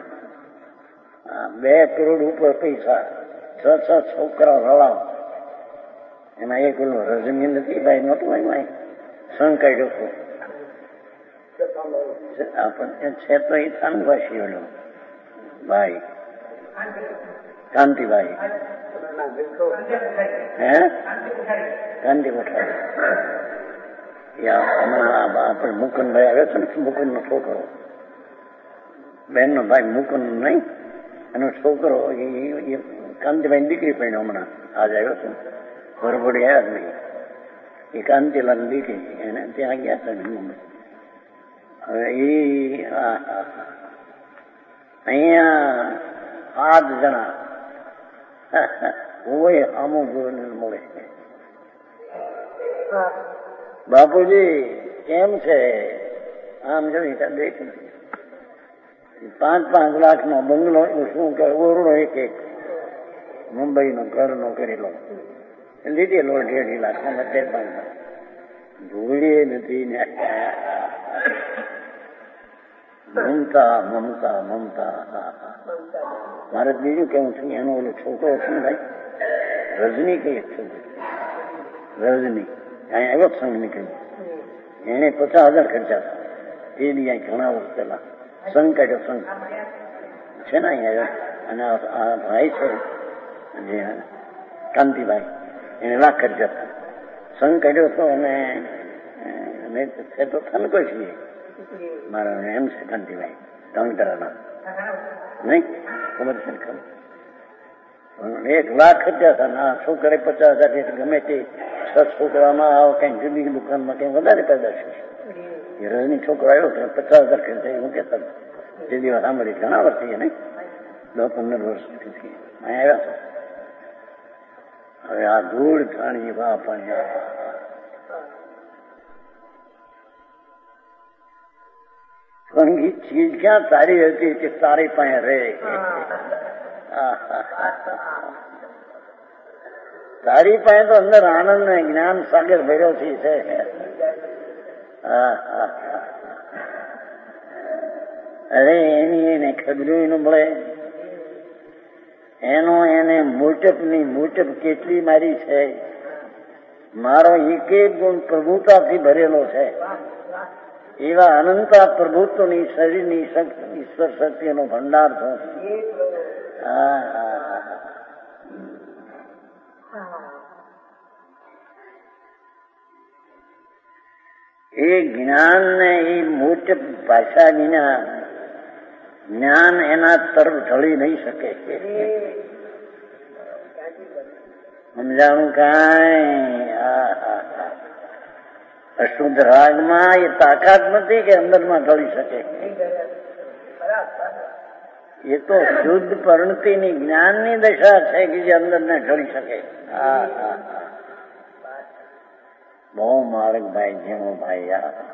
2 કરોડ ઉપર પૈસા, 6 છોકરા રળાવ. એમાં એક ઓલો રજની નથી ભાઈ નહોતું, એમાં સંકાઈ ડોકો આપણને છે તો એ થાનવાસી ઓલો ભાઈ કાંતિભાઈ, કાંતિ પઠાણ. આપણે મુકુંદભાઈ આવ્યો છે ને, મુકુંદ નો છોકરો, બેન નો ભાઈ મુકુંદ નહીં, એનો છોકરો એ કાંતિભાઈ દીકરી પણ હમણાં આજ આવ્યો છે. વરબોડી આવ્યા જ નહીં. એ કાંતિલાલ દીકરી, એને ત્યાં ગયા છે મુંબઈ. હવે એ અહીંયા 8 જણા હોય અમુક મળે. બાપુજી કેમ છે? આમ જોઈ દેખ 5-5 લાખનો બંગલો, શું કે ઓરડો એક મુંબઈનો ઘરનો કરેલો લીધેલો 1.5 લાખ. ભૂલીએ નથી ને. મમતા મમતા મમતા. મારે બીજું કેવું છું, એનો ઓલો છોકરો છે ને ભાઈ રજની, કઈ છોકરી રજની અહીંયા આવ્યો સંઘ નીકળી. એને 50,000 ખર્ચા એ બી અહીં ઘણા વર્ષ પહેલા સંઘ કાઢ્યો. સંઘ છે ને અહીંયા. અને આ ભાઈ છે જે કાંતિભાઈ, એને લાખ ખર્ચા સંઘ કાઢ્યો હતો. અને છે તો થનકો છીએ મારા, એમ છે કાંતિભાઈ ધંકરાના નહીં, ખબર છે ખબર. 1 લાખ ખર્ચા હતા ને આ છોકરે 50,000. ગમે તે 6 છોકરામાં કઈ જુદી દુકાનમાં કઈ વધારે પેદાશ છે. એ રજની છોકરો આવ્યો 50,000 ખર્ચા. હું કેતા જે દિવસ સાંભળી ઘણા વર્ષ થઈ નહીં, 10-15 વર્ષ અહીંયા આવ્યા હતા. હવે આ ધૂળ થાણી વા પાણી ચીજ ક્યાં સારી હતી કે તારી પાસે રહે. તારી પાસે તો અંદર આનંદ ને જ્ઞાન સાગર ભર્યો છે. અરે એની એને ખબરું ન મળે. એનો એને મોટપ કેટલી મારી છે. મારો એક ગુણ પ્રભુતાથી ભરેલો છે. એવા અનંતા પ્રભુત્વની શરીરની શક્તિ, ઈશ્વર શક્તિનો ભંડાર છે. એ જ્ઞાનને એ મોટ ભાષા વિના જ્ઞાન એના તરફ ઢળી નહીં શકે. સમજાણું કાંઈ? અશુદ્ધ રાગમાં એ તાકાત નથી કે અંદરમાં ઢળી શકે. એ તો શુદ્ધ પરિણતિની જ્ઞાનની દશા છે કે જે અંદરને ઢળી શકે. બહુ માર્ગ ભાઈ, જેવો ભાઈ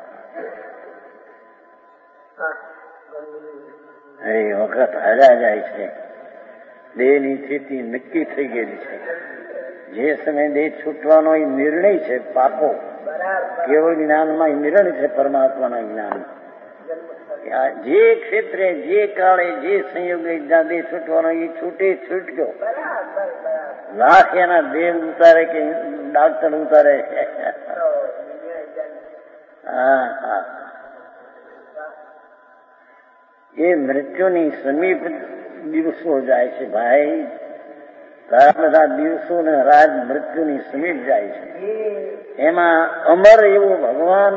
એ વખત હાર્યા જાય છે. દેહની સ્થિતિ નક્કી થઈ ગયેલી છે. જે સમય દેહ છૂટવાનો એ નિર્ણય છે, પાકો કેવળ જ્ઞાનમાં એ નિર્ણય છે. પરમાત્માના જ્ઞાન જે ક્ષેત્રે, જે કાળે, જે સંયોગે જ્યાં દેહ છૂટવાનો એ છૂટે, છૂટજો. લાખ એના દેહ ઉતારે કે ડાક્ટર ઉતારે. એ મૃત્યુની સમીપ દિવસો જાય છે ભાઈ. ઘણા બધા દિવસો ને રાત મૃત્યુની સમીપ જાય છે. એમાં અમર એવું ભગવાન,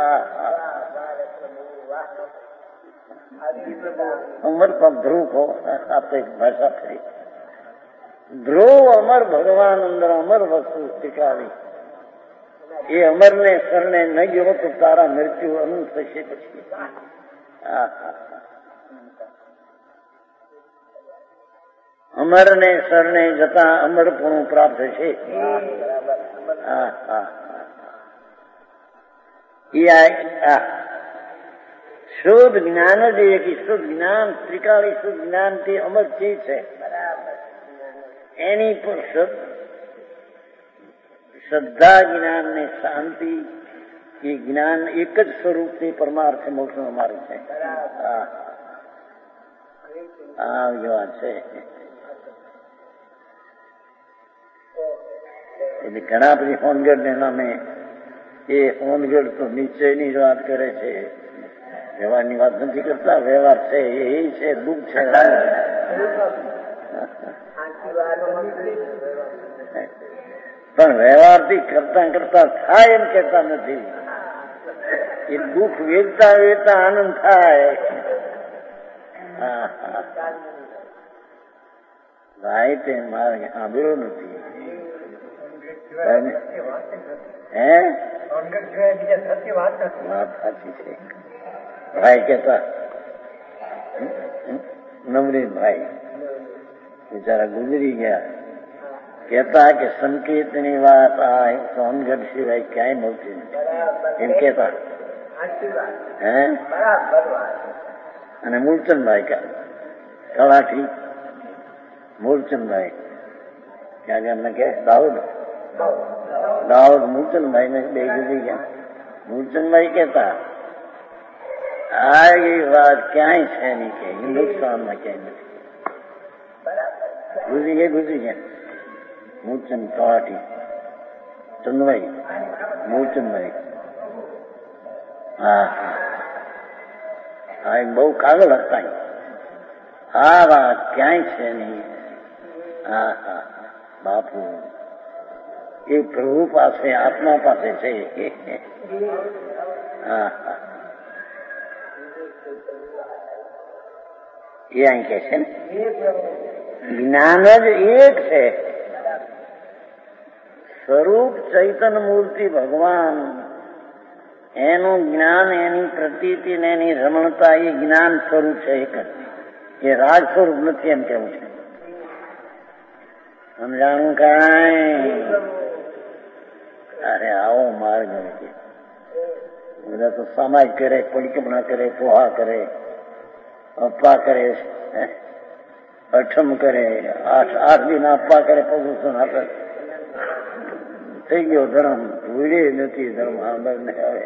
અમર પણ ધ્રુવ કહો, આપણે એક ભાષા ફરી ધ્રુવ અમર ભગવાન અંદર અમર વસ્તુ શીખાવી. એ અમરને શરણે ન ગયો તો તારા મૃત્યુ અનંત થશે. પછી અમરને શરણે જતા અમરપણું પ્રાપ્ત થશે. શુદ્ધ જ્ઞાન જ એક શુદ્ધ જ્ઞાન, ત્રિકાળી શુદ્ધ જ્ઞાન થી અમર ચીજ છે. એની પર શ્રદ્ધા જ્ઞાન ને શાંતિ, એ જ્ઞાન એક જ સ્વરૂપથી પરમાર્થ મોક્ષનો માર્ગ છે. આ વાત છે. એટલે ઘણા બધી હોનગઢ ને નામે એ હોનગઢ તો નિશ્ચયની જ વાત કરે છે, વ્યવહારની વાત નથી કરતા. વ્યવહાર છે એ છે, દુઃખ છે. પણ વ્યવહારથી કરતા કરતા થાય એમ કેતા નથી. એ દુઃખ વેચતા વેચતા આનંદ થાય. ભાઈ તે મારે સાંભળ્યો નથી. વાત સાચી છે. ભાઈ કેતા નવરીનભાઈ બિચારા ગુજરી ગયા, કહેતા કે સંકેતની વાત આ સોનગઢ સિવાય ક્યાંય મળતી નથી એમ કેતા. અને મૂળચંદભાઈ કલાઠી મૂળચંદભાઈ ક્યાં ગયા એમને કે દાહોદ મૂળચંદભાઈ ને બે ગુજરી ગયા. મૂળચંદભાઈ કહેતા આ એ વાત ક્યાંય છે નહીં કે હિન્દુસ્તાનમાં ક્યાંય નથી. ગુજરી ગયા મૂળચંદ કવાટી ચંદભાઈ મૂળચંદભાઈ. હા બહુ કાગળ હતા. આ વાત ક્યાંય છે નહીં. બાપુ એ પ્રભુ પાસે, આત્મા પાસે છે. એ અહીં કે છે ને જ્ઞાન જ એક છે. સ્વરૂપ ચૈતન્ય મૂર્તિ ભગવાન, એનું જ્ઞાન, એની પ્રતીતિ ને એની રમણતા એ જ્ઞાન સ્વરૂપ છે. એક જ, એ રાજ સ્વરૂપ નથી એમ કેવું છે. સમજાણું કાંઈ? અરે આવો માર્ગ નથી. બધા તો સમાજ કરે, પરિક્રમણા કરે, પોહા કરે, અપ્પા કરે, અઠમ કરે, 8 દિન અપ્પા કરે, પ્રદૂષણ આપે. થઈ ગયો ધર્મ. ભૂલે નથી ધર્મ. સાંભળને હવે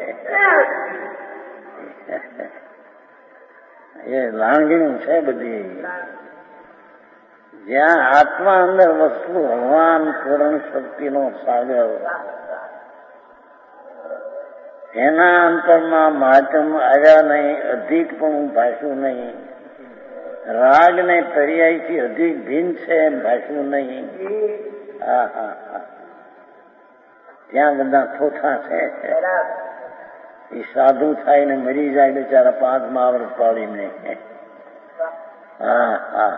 એ લાંગણી છે બધી. જ્યાં આત્મા અંદર વસ્તુ ભગવાન પૂર્ણ શક્તિનો સાગર, એના અંતરમાં માધ્યમ આવ્યા નહીં, અધિક પણ ભાષ્યું નહીં. રાગ ને પર્યાયથી અધિક ભિન્ન છે એમ ભાષ્યું નહીં. ત્યાં બધા થોથા છે. એ સાધુ થાય ને મરી જાય બિચારા 5 મહાવ્રત પાળીને. હા હા,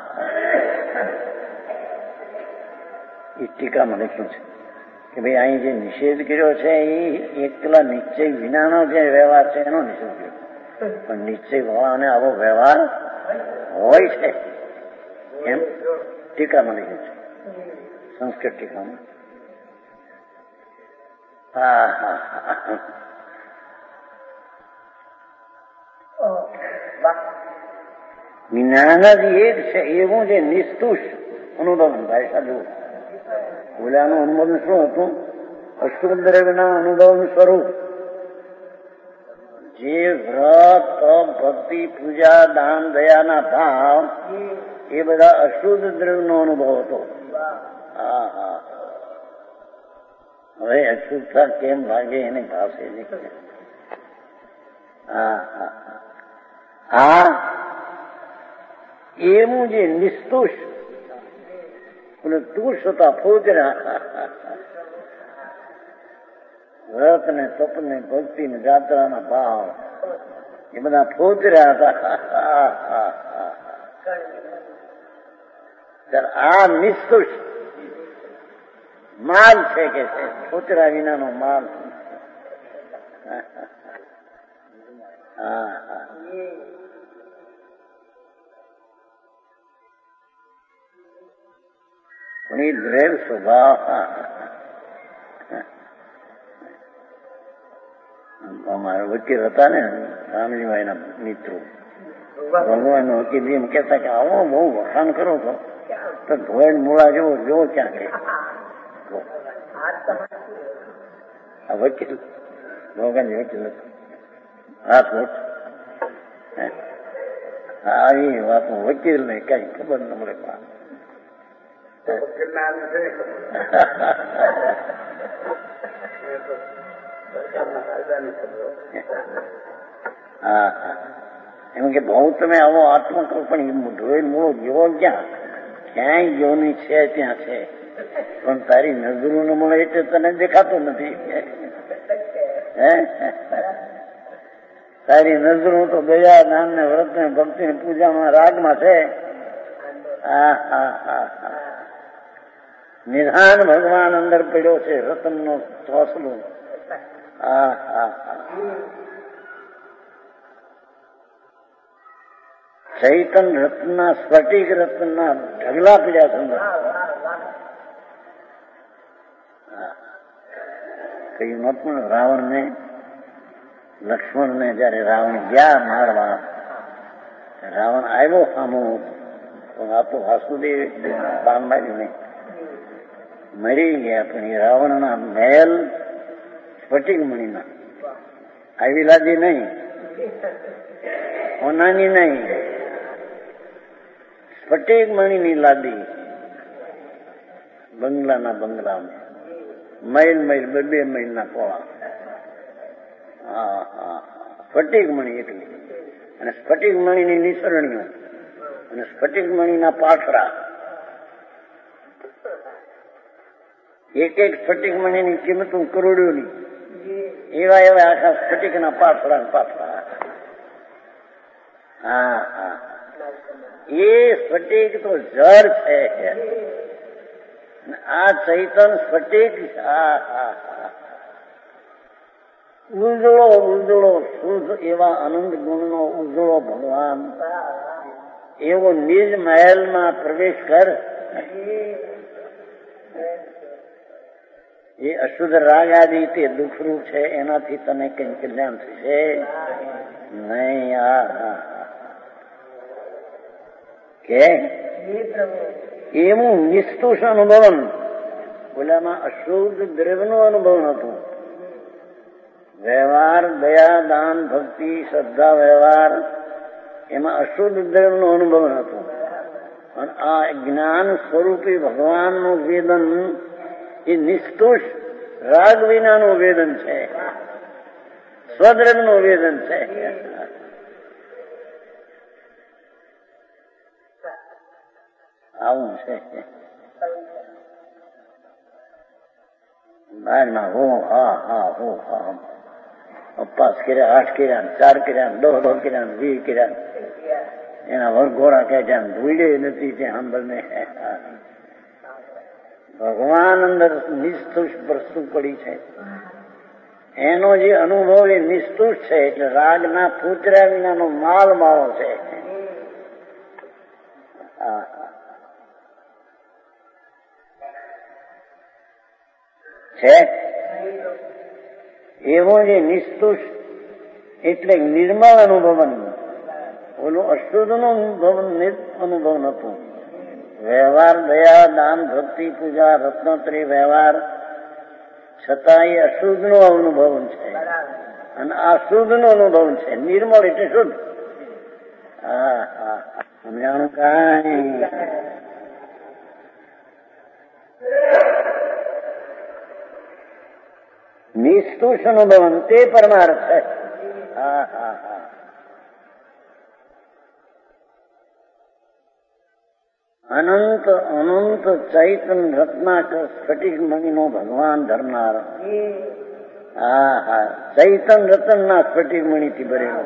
એ ટીકામાં લખ્યું છે કે ભાઈ અહીં જે નિષેધ કર્યો છે એ એકલા નિશ્ચય વિનાનો જે વ્યવહાર છે એનો નિષેધ કર્યો, પણ નિશ્ચય વાળાને આવો વ્યવહાર હોય છે એમ ટીકામાં લખ્યું છે, સંસ્કૃત ટીકામાં. હા હા હા, જ્ઞાન જ એક છે એવું જે નિસ્તુષ અનુભવન થાય. સાધુ ઓલાનું અનુભવન શું હતું? અષ્ટદ્રવ્યના અનુભવનું સ્વરૂપ. જે વ્રત, તપ, ભક્તિ, પૂજા, દાન, દયાના ભાવ એ બધા અશુદ્ધ દ્રવ્યનો અનુભવ હતો. હા હા, હવે અશુદ્ધતા કેમ લાગે એની પાસે નહીં. હા હા, આ એવું જે નિસ્તુષ તુષ હતા ફોજરા, વ્રત ને તપ ને ભક્તિ ને જાત્રાના ભાવ એ બધા ફોજરા હતા. આ નિસ્તુષ માલ છે કે છે, ફોજરા વિનાનો માલ. હા હા, પણ એ દ્રઢ સ્વભાવ. અમારા વકીલ હતા ને રામજીભાઈના મિત્રો, ભગવાન વકીલ એમ કહેતા કે આવો બહુ વખાણ કરો છો તો ધોયેલ મૂળા જેવો જેવો ક્યાં કે આ વકીલ ભગવાનજી વકીલ હાથ વોટ. આવી વાત વકીલ ને કઈ ખબર ન મળે. હા, એમ કે બહુ તમે આવો આત્મા કરો પણ ધોયેલ મૂળો જેવો ક્યાંય યોની છે ત્યાં છે, પણ તારી નજરો ન મળે એટલે તને દેખાતું નથી. તારી નજરો તો દયા, દાન ને વ્રત ને ભક્તિ ને પૂજામાં રાગમાં છે. હા હા હા હા, નિધાન ભગવાન અંદર પડ્યો છે, રતનનો ચોસલો. હા હા હા, ચૈતન રત્નના સ્ફટિક રત્નના ઢગલા પડ્યા છે અંદર. કહ્યું ન પણ રાવણને, લક્ષ્મણને જયારે રાવણ ગયા મારવા, રાવણ આવ્યો સામો, પણ આ તો વાસુદેવ બાંબાજીને મરી ગયા. પણ એ રાવણના મહેલ સ્ફટિક મણીના, આવી લાદી નહીં, સોનાની નહીં, સ્ફટિક મણીની લાદી બંગલાના બંગલામાં, મૈલ મૈલ 2 મૈલના પોળા. હા હા, સ્ફટિક મણી એટલી, અને સ્ફટિક મણીની નિસરણીઓ અને સ્ફટિક મણીના પાથરા. એક એક સ્ફટિક મણીની કિંમત કરોડોની, એવા એવા આખા સ્ફટિકના પાથરા પાથરા. હા હા, એ સ્ફટિક તો જળ છે, આ ચૈતન સ્ફટિક. હા હા હા, ઉજળો ઉજળો શુદ્ધ એવા અનંત ગુણનો ઉજળો ભગવાન, એવો નિજ મહેલમાં પ્રવેશ કર. એ અશુદ્ધ રાગ આદિ તે દુઃખરૂપ છે, એનાથી તને કઈ કલ્યાણ થશે નહીં. કે એવું નિસ્તુષ અનુભવન, ઓલામાં અશુદ્ધ દ્રવ્યનું અનુભવ હતું. વ્યવહાર, દયા, દાન, ભક્તિ, શ્રદ્ધા, વ્યવહાર એમાં અશુદ્ધ દ્રવ્યનું અનુભવ હતું. અને આ જ્ઞાન સ્વરૂપી ભગવાનનું વેદન એ નિસ્તુષ રાગ વિનાનું વેદન છે, સ્વદ્રવ્યનું વેદન છે. આવું છે. બહારમાં હો હા હા હો હા, ઉપવાસ કર્યા, 8 કર્યા, 4 કર્યા, 10 કર્યા, 20 કર્યા, એના વરઘોડા કહે છે ભૂલે નથી તે સાંભળને. ભગવાન અંદર નિસ્તુષ વસ્તુ પડી છે, એનો જે અનુભવ એ નિસ્તુષ છે, એટલે રાગના પૂતર્યા વિનાનો માલ માળો છે. એવો જે નિસ્તુષ એટલે નિર્મળ અનુભવન, ઓલું અશુદ્ધનું અનુભવ નતું. વ્યવહાર, દયા, દાન, ભક્તિ, પૂજા, રત્નોત્તરી વ્યવહાર છતાં એ અશુદ્ધ નો અનુભવ છે, અને આ શુદ્ધ નો અનુભવ છે. નિર્મળ એટલે શુદ્ધ. સમજાણું કાંઈ? નિસ્તુષ અનુભવન તે પરમાર્થ છે. અનંત અનંત ચૈતન રત્નાકર સ્ફટિક મણિનો ભગવાન ધરનાર. ચૈતન રતન ના સ્ફટિક મણિથી ભરેલો.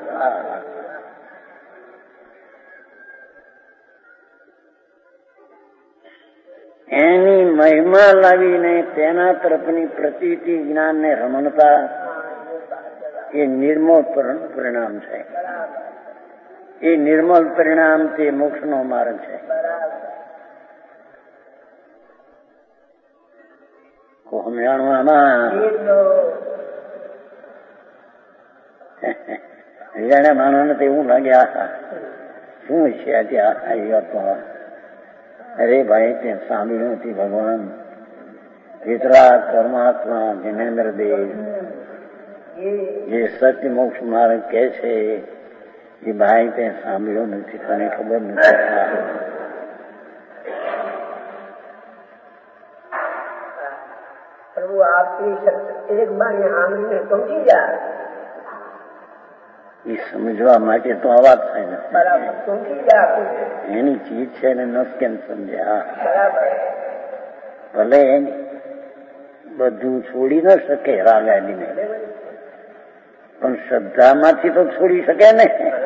એની મહિમા લાવીને તેના તરફની પ્રતીતિ જ્ઞાનને રમણતા એ નિર્મળ પરિણામ છે. એ નિર્મળ પરિણામ તે મોક્ષનો માર્ગ છે. સમજાણવામાં જાણે માનવને તો એવું લાગ્યા શું છે ત્યાં. અરે ભાઈ તે સાંભળ્યું નથી ભગવાન વિતરાગ પરમાત્મા જિનેન્દ્ર દેવ જે સત્ય મોક્ષ માર્ગ કે છે એ ભાઈ તે સાંભળ્યો નથી, તને ખબર નથી. પ્રભુ આપની એક બાણી સાંભળીને સમજી જાય. એ સમજવા માટે તો અવાજ થાય ને, બરાબર સમજી જાય. એની ચીજ છે ને ન કેમ સમજ્યા. ભલે બધું છોડી ન શકે રાગાદીને, પણ શ્રદ્ધામાંથી તો છોડી શકે ને.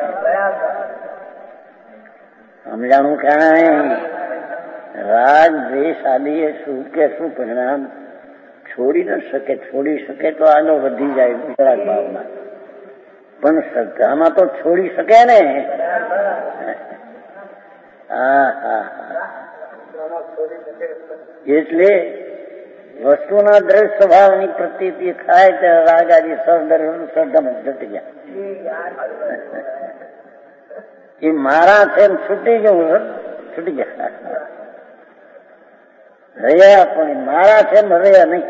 સમજાણું કાંઈ? રાગ દ્વેષ આદિ એ શું કે શું પરિણામ છોડી ન શકે. છોડી શકે તો આગળ વધી જાય વિતરાગ ભાવમાં, પણ શ્રદ્ધામાં તો છોડી શકે ને. એટલે વસ્તુના દ્રઢ સ્વભાવની પ્રતીતિ થાય ત્યારે રાગ આદિ શ્રદ્ધામાં જતી ગયા. એ મારા છે એમ છૂટી ગયું, છૂટી ગયા. રહ્યા પણ મારા છે એમ રહ્યા નહીં.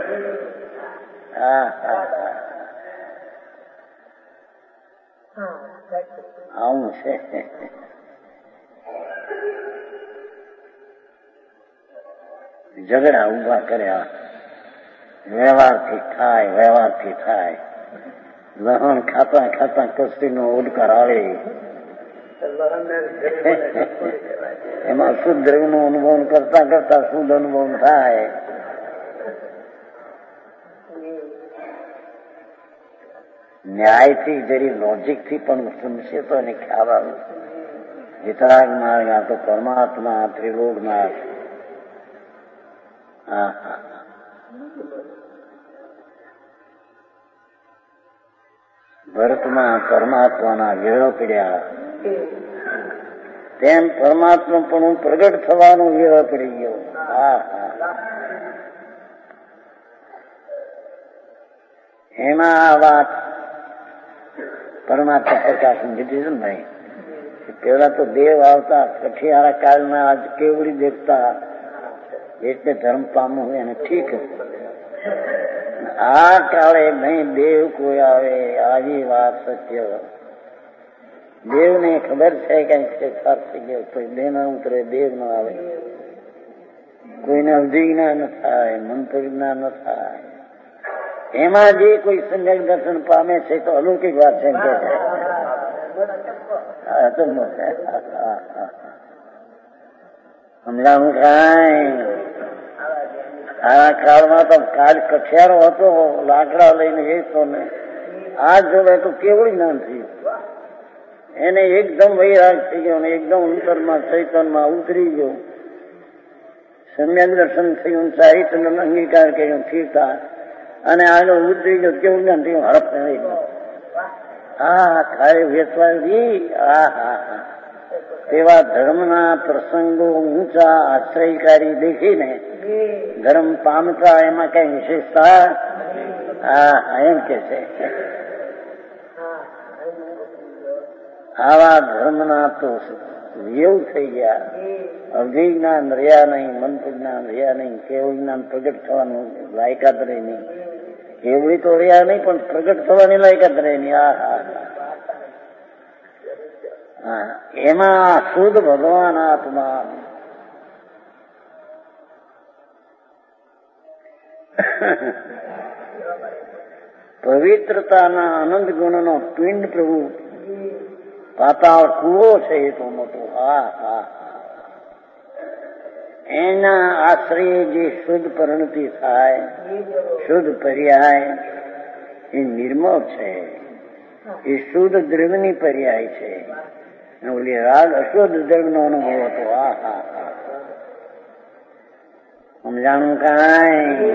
આવું છે. ઝઘડા ઉભા કર્યા, વ્યવહારથી થાય, વ્યવહારથી થાય. લહણ ખાતા ખાતા કસ્તીનો ઉડકાર આવે, એમાં શુદ્ધ દ્રવ્યનો અનુભવ કરતા કરતા શુદ્ધ અનુભવ થાય. ન્યાયથી જરી લોજિકથી પણ સમજશે તો એને ખ્યાલ આવે. વિતરાગ માર્ગ આ તો પરમાત્મા ત્રિલોકનાથ. ભરતમાં પરમાત્માના વેળો પડ્યા તેમ પરમાત્મા પણ પ્રગટ થવાનો વેળો પડી ગયો. એમાં આ વાત પરમાત્મા પ્રકાશન દીધી છે ને ભાઈ. પેલા તો દેવ આવતા, પછી આ કાળના આજ કેવડી દેખતા, એટલે ધર્મ પામવું એને ઠીક. આ કાળે નહીં દેવ કોઈ આવે, આવી વાત સત્ય. દેવને ખબર છે કઈ ફેરફાર થઈ ગયો, કોઈ દેહ ના ઉતરે, દેવ ન આવે, કોઈને અવધિજ્ઞા ન થાય, મંતવિજ્ઞા ન થાય. એમાં જે કોઈ સમ્યક દર્શન પામે છે તો અલૌકિક વાત છે. સમજાવું કાંઈ? આ કાળમાં તો કાળ કઠિયારો હતો, લાકડા લઈને વેચતો ને આ જોડે તો કેવળ જ્ઞાન થયું. એને એકદમ વૈરાગ થઈ ગયો અને એકદમ અંતરમાં ચૈતનમાં ઉતરી ગયો. સમ્યક દર્શન થયું, સાહિત્યનો અંગીકાર કર્યો, ઠીકા અને આનો ઉતરી ગયો કેવું જ્ઞાન થયું. હડપ નહીં હા ખાય વેચવાડી. હા હા હા તેવા ધર્મના પ્રસંગો ઊંચા આશ્રયકારી દેખીને ધર્મ પામતા એમાં કઈ વિશેષતા હા એમ કે છે. આવા ધર્મના તો વ્યવ થઈ ગયા. અભિજ્ઞાન રહ્યા નહીં, મંત્ર જ્ઞાન રહ્યા નહીં, કેવું જ્ઞાન પ્રગટ થવાનું લાયકાત રહી નહીં. કેવડી તો રહ્યા નહીં પણ પ્રગટ થવાની લાયકાત રહી નહીં. એમાં શુદ્ધ ભગવાન આત્મા પવિત્રતાના આનંદ ગુણનો પિંડ પ્રભુ પાતાળ કૂવો છે એ તો મોટો. એના આશ્રય જે શુદ્ધ પરિણતિ થાય, શુદ્ધ પર્યાય એ નિર્મળ છે. એ શુદ્ધ દ્રવ્યની પર્યાય છે. ઓલી રાગ અશુદ્ધ દ્રવ્યનો અનુભવ હતો. સમજાણું કાંઈ?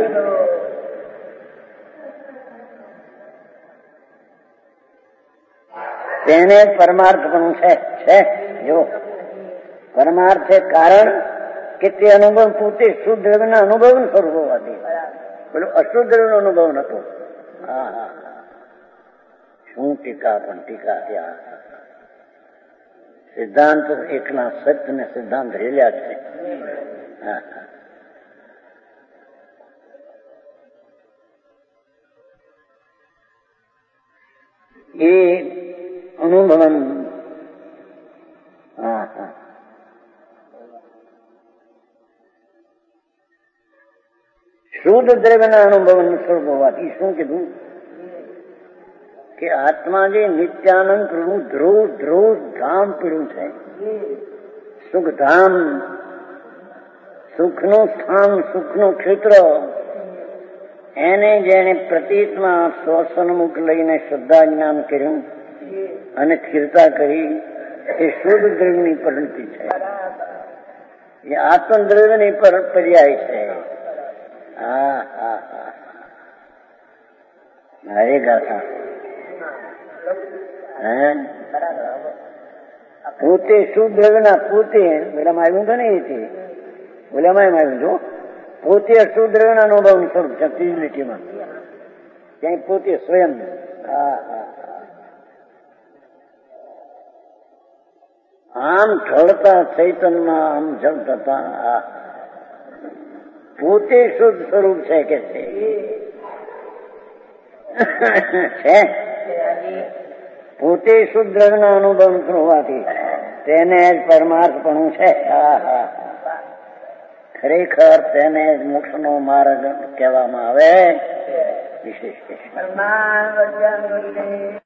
તેને પરમાર્થ પણ છે. જો પરમાર્થ છે કારણ કે તે અનુભવ પોતે શુદ્ધ દ્રવ્યના અનુભવ સ્વરૂપ હોવાથી પેલું અશુદ્ધ દ્રવ્યનો અનુભવ નતો. શું ટીકા પણ ટીકા ત્યાં સિદ્ધાંત એકના સત્ય ને સિદ્ધાંત રેલ્યા છે. એ અનુભવન શુદ્ધ દ્રવ્યના અનુભવન સ્વરૂપ હોવાથી શું કીધું કે આત્મા જે નિત્યાનંદ પ્રભુ ધ્રુવ ધામ પીડ્યું છે. સુખધામ, સુખનું સ્થાન, સુખનું ક્ષેત્ર, એને જેને પ્રતીતમાં સ્વસન્મુખ લઈને શ્રદ્ધા જ્ઞાન કર્યું અને સ્થિરતા કરી એ શુદ્ધ દ્રવ્યની પરિણતિ છે. એ આત્મદ્રવ્યની પર્યાય છે. મારે ગાથા પોતે શુદ્ધ દ્રવ્યના પોતે ઓલામાં આવ્યું તો નહીં હતી ઓલામાં એમ આવ્યું જો પોતે અશુદ્ધ દ્રવ્યના અનુભવ સ્વરૂપ છે. ત્રીજી લીટીમાં ત્યાં પોતે સ્વયં આમ ઢળતા ચૈતનમાં આમ જળતા પોતે શુદ્ધ સ્વરૂપ છે કે છે પોતે શુદ્ધ દ્રવ્યના અનુભવ હોવાથી તેને જ પરમાર્થપણું છે. ખરેખર તેને જ મોક્ષનો માર્ગ કહેવામાં આવે. વિશેષ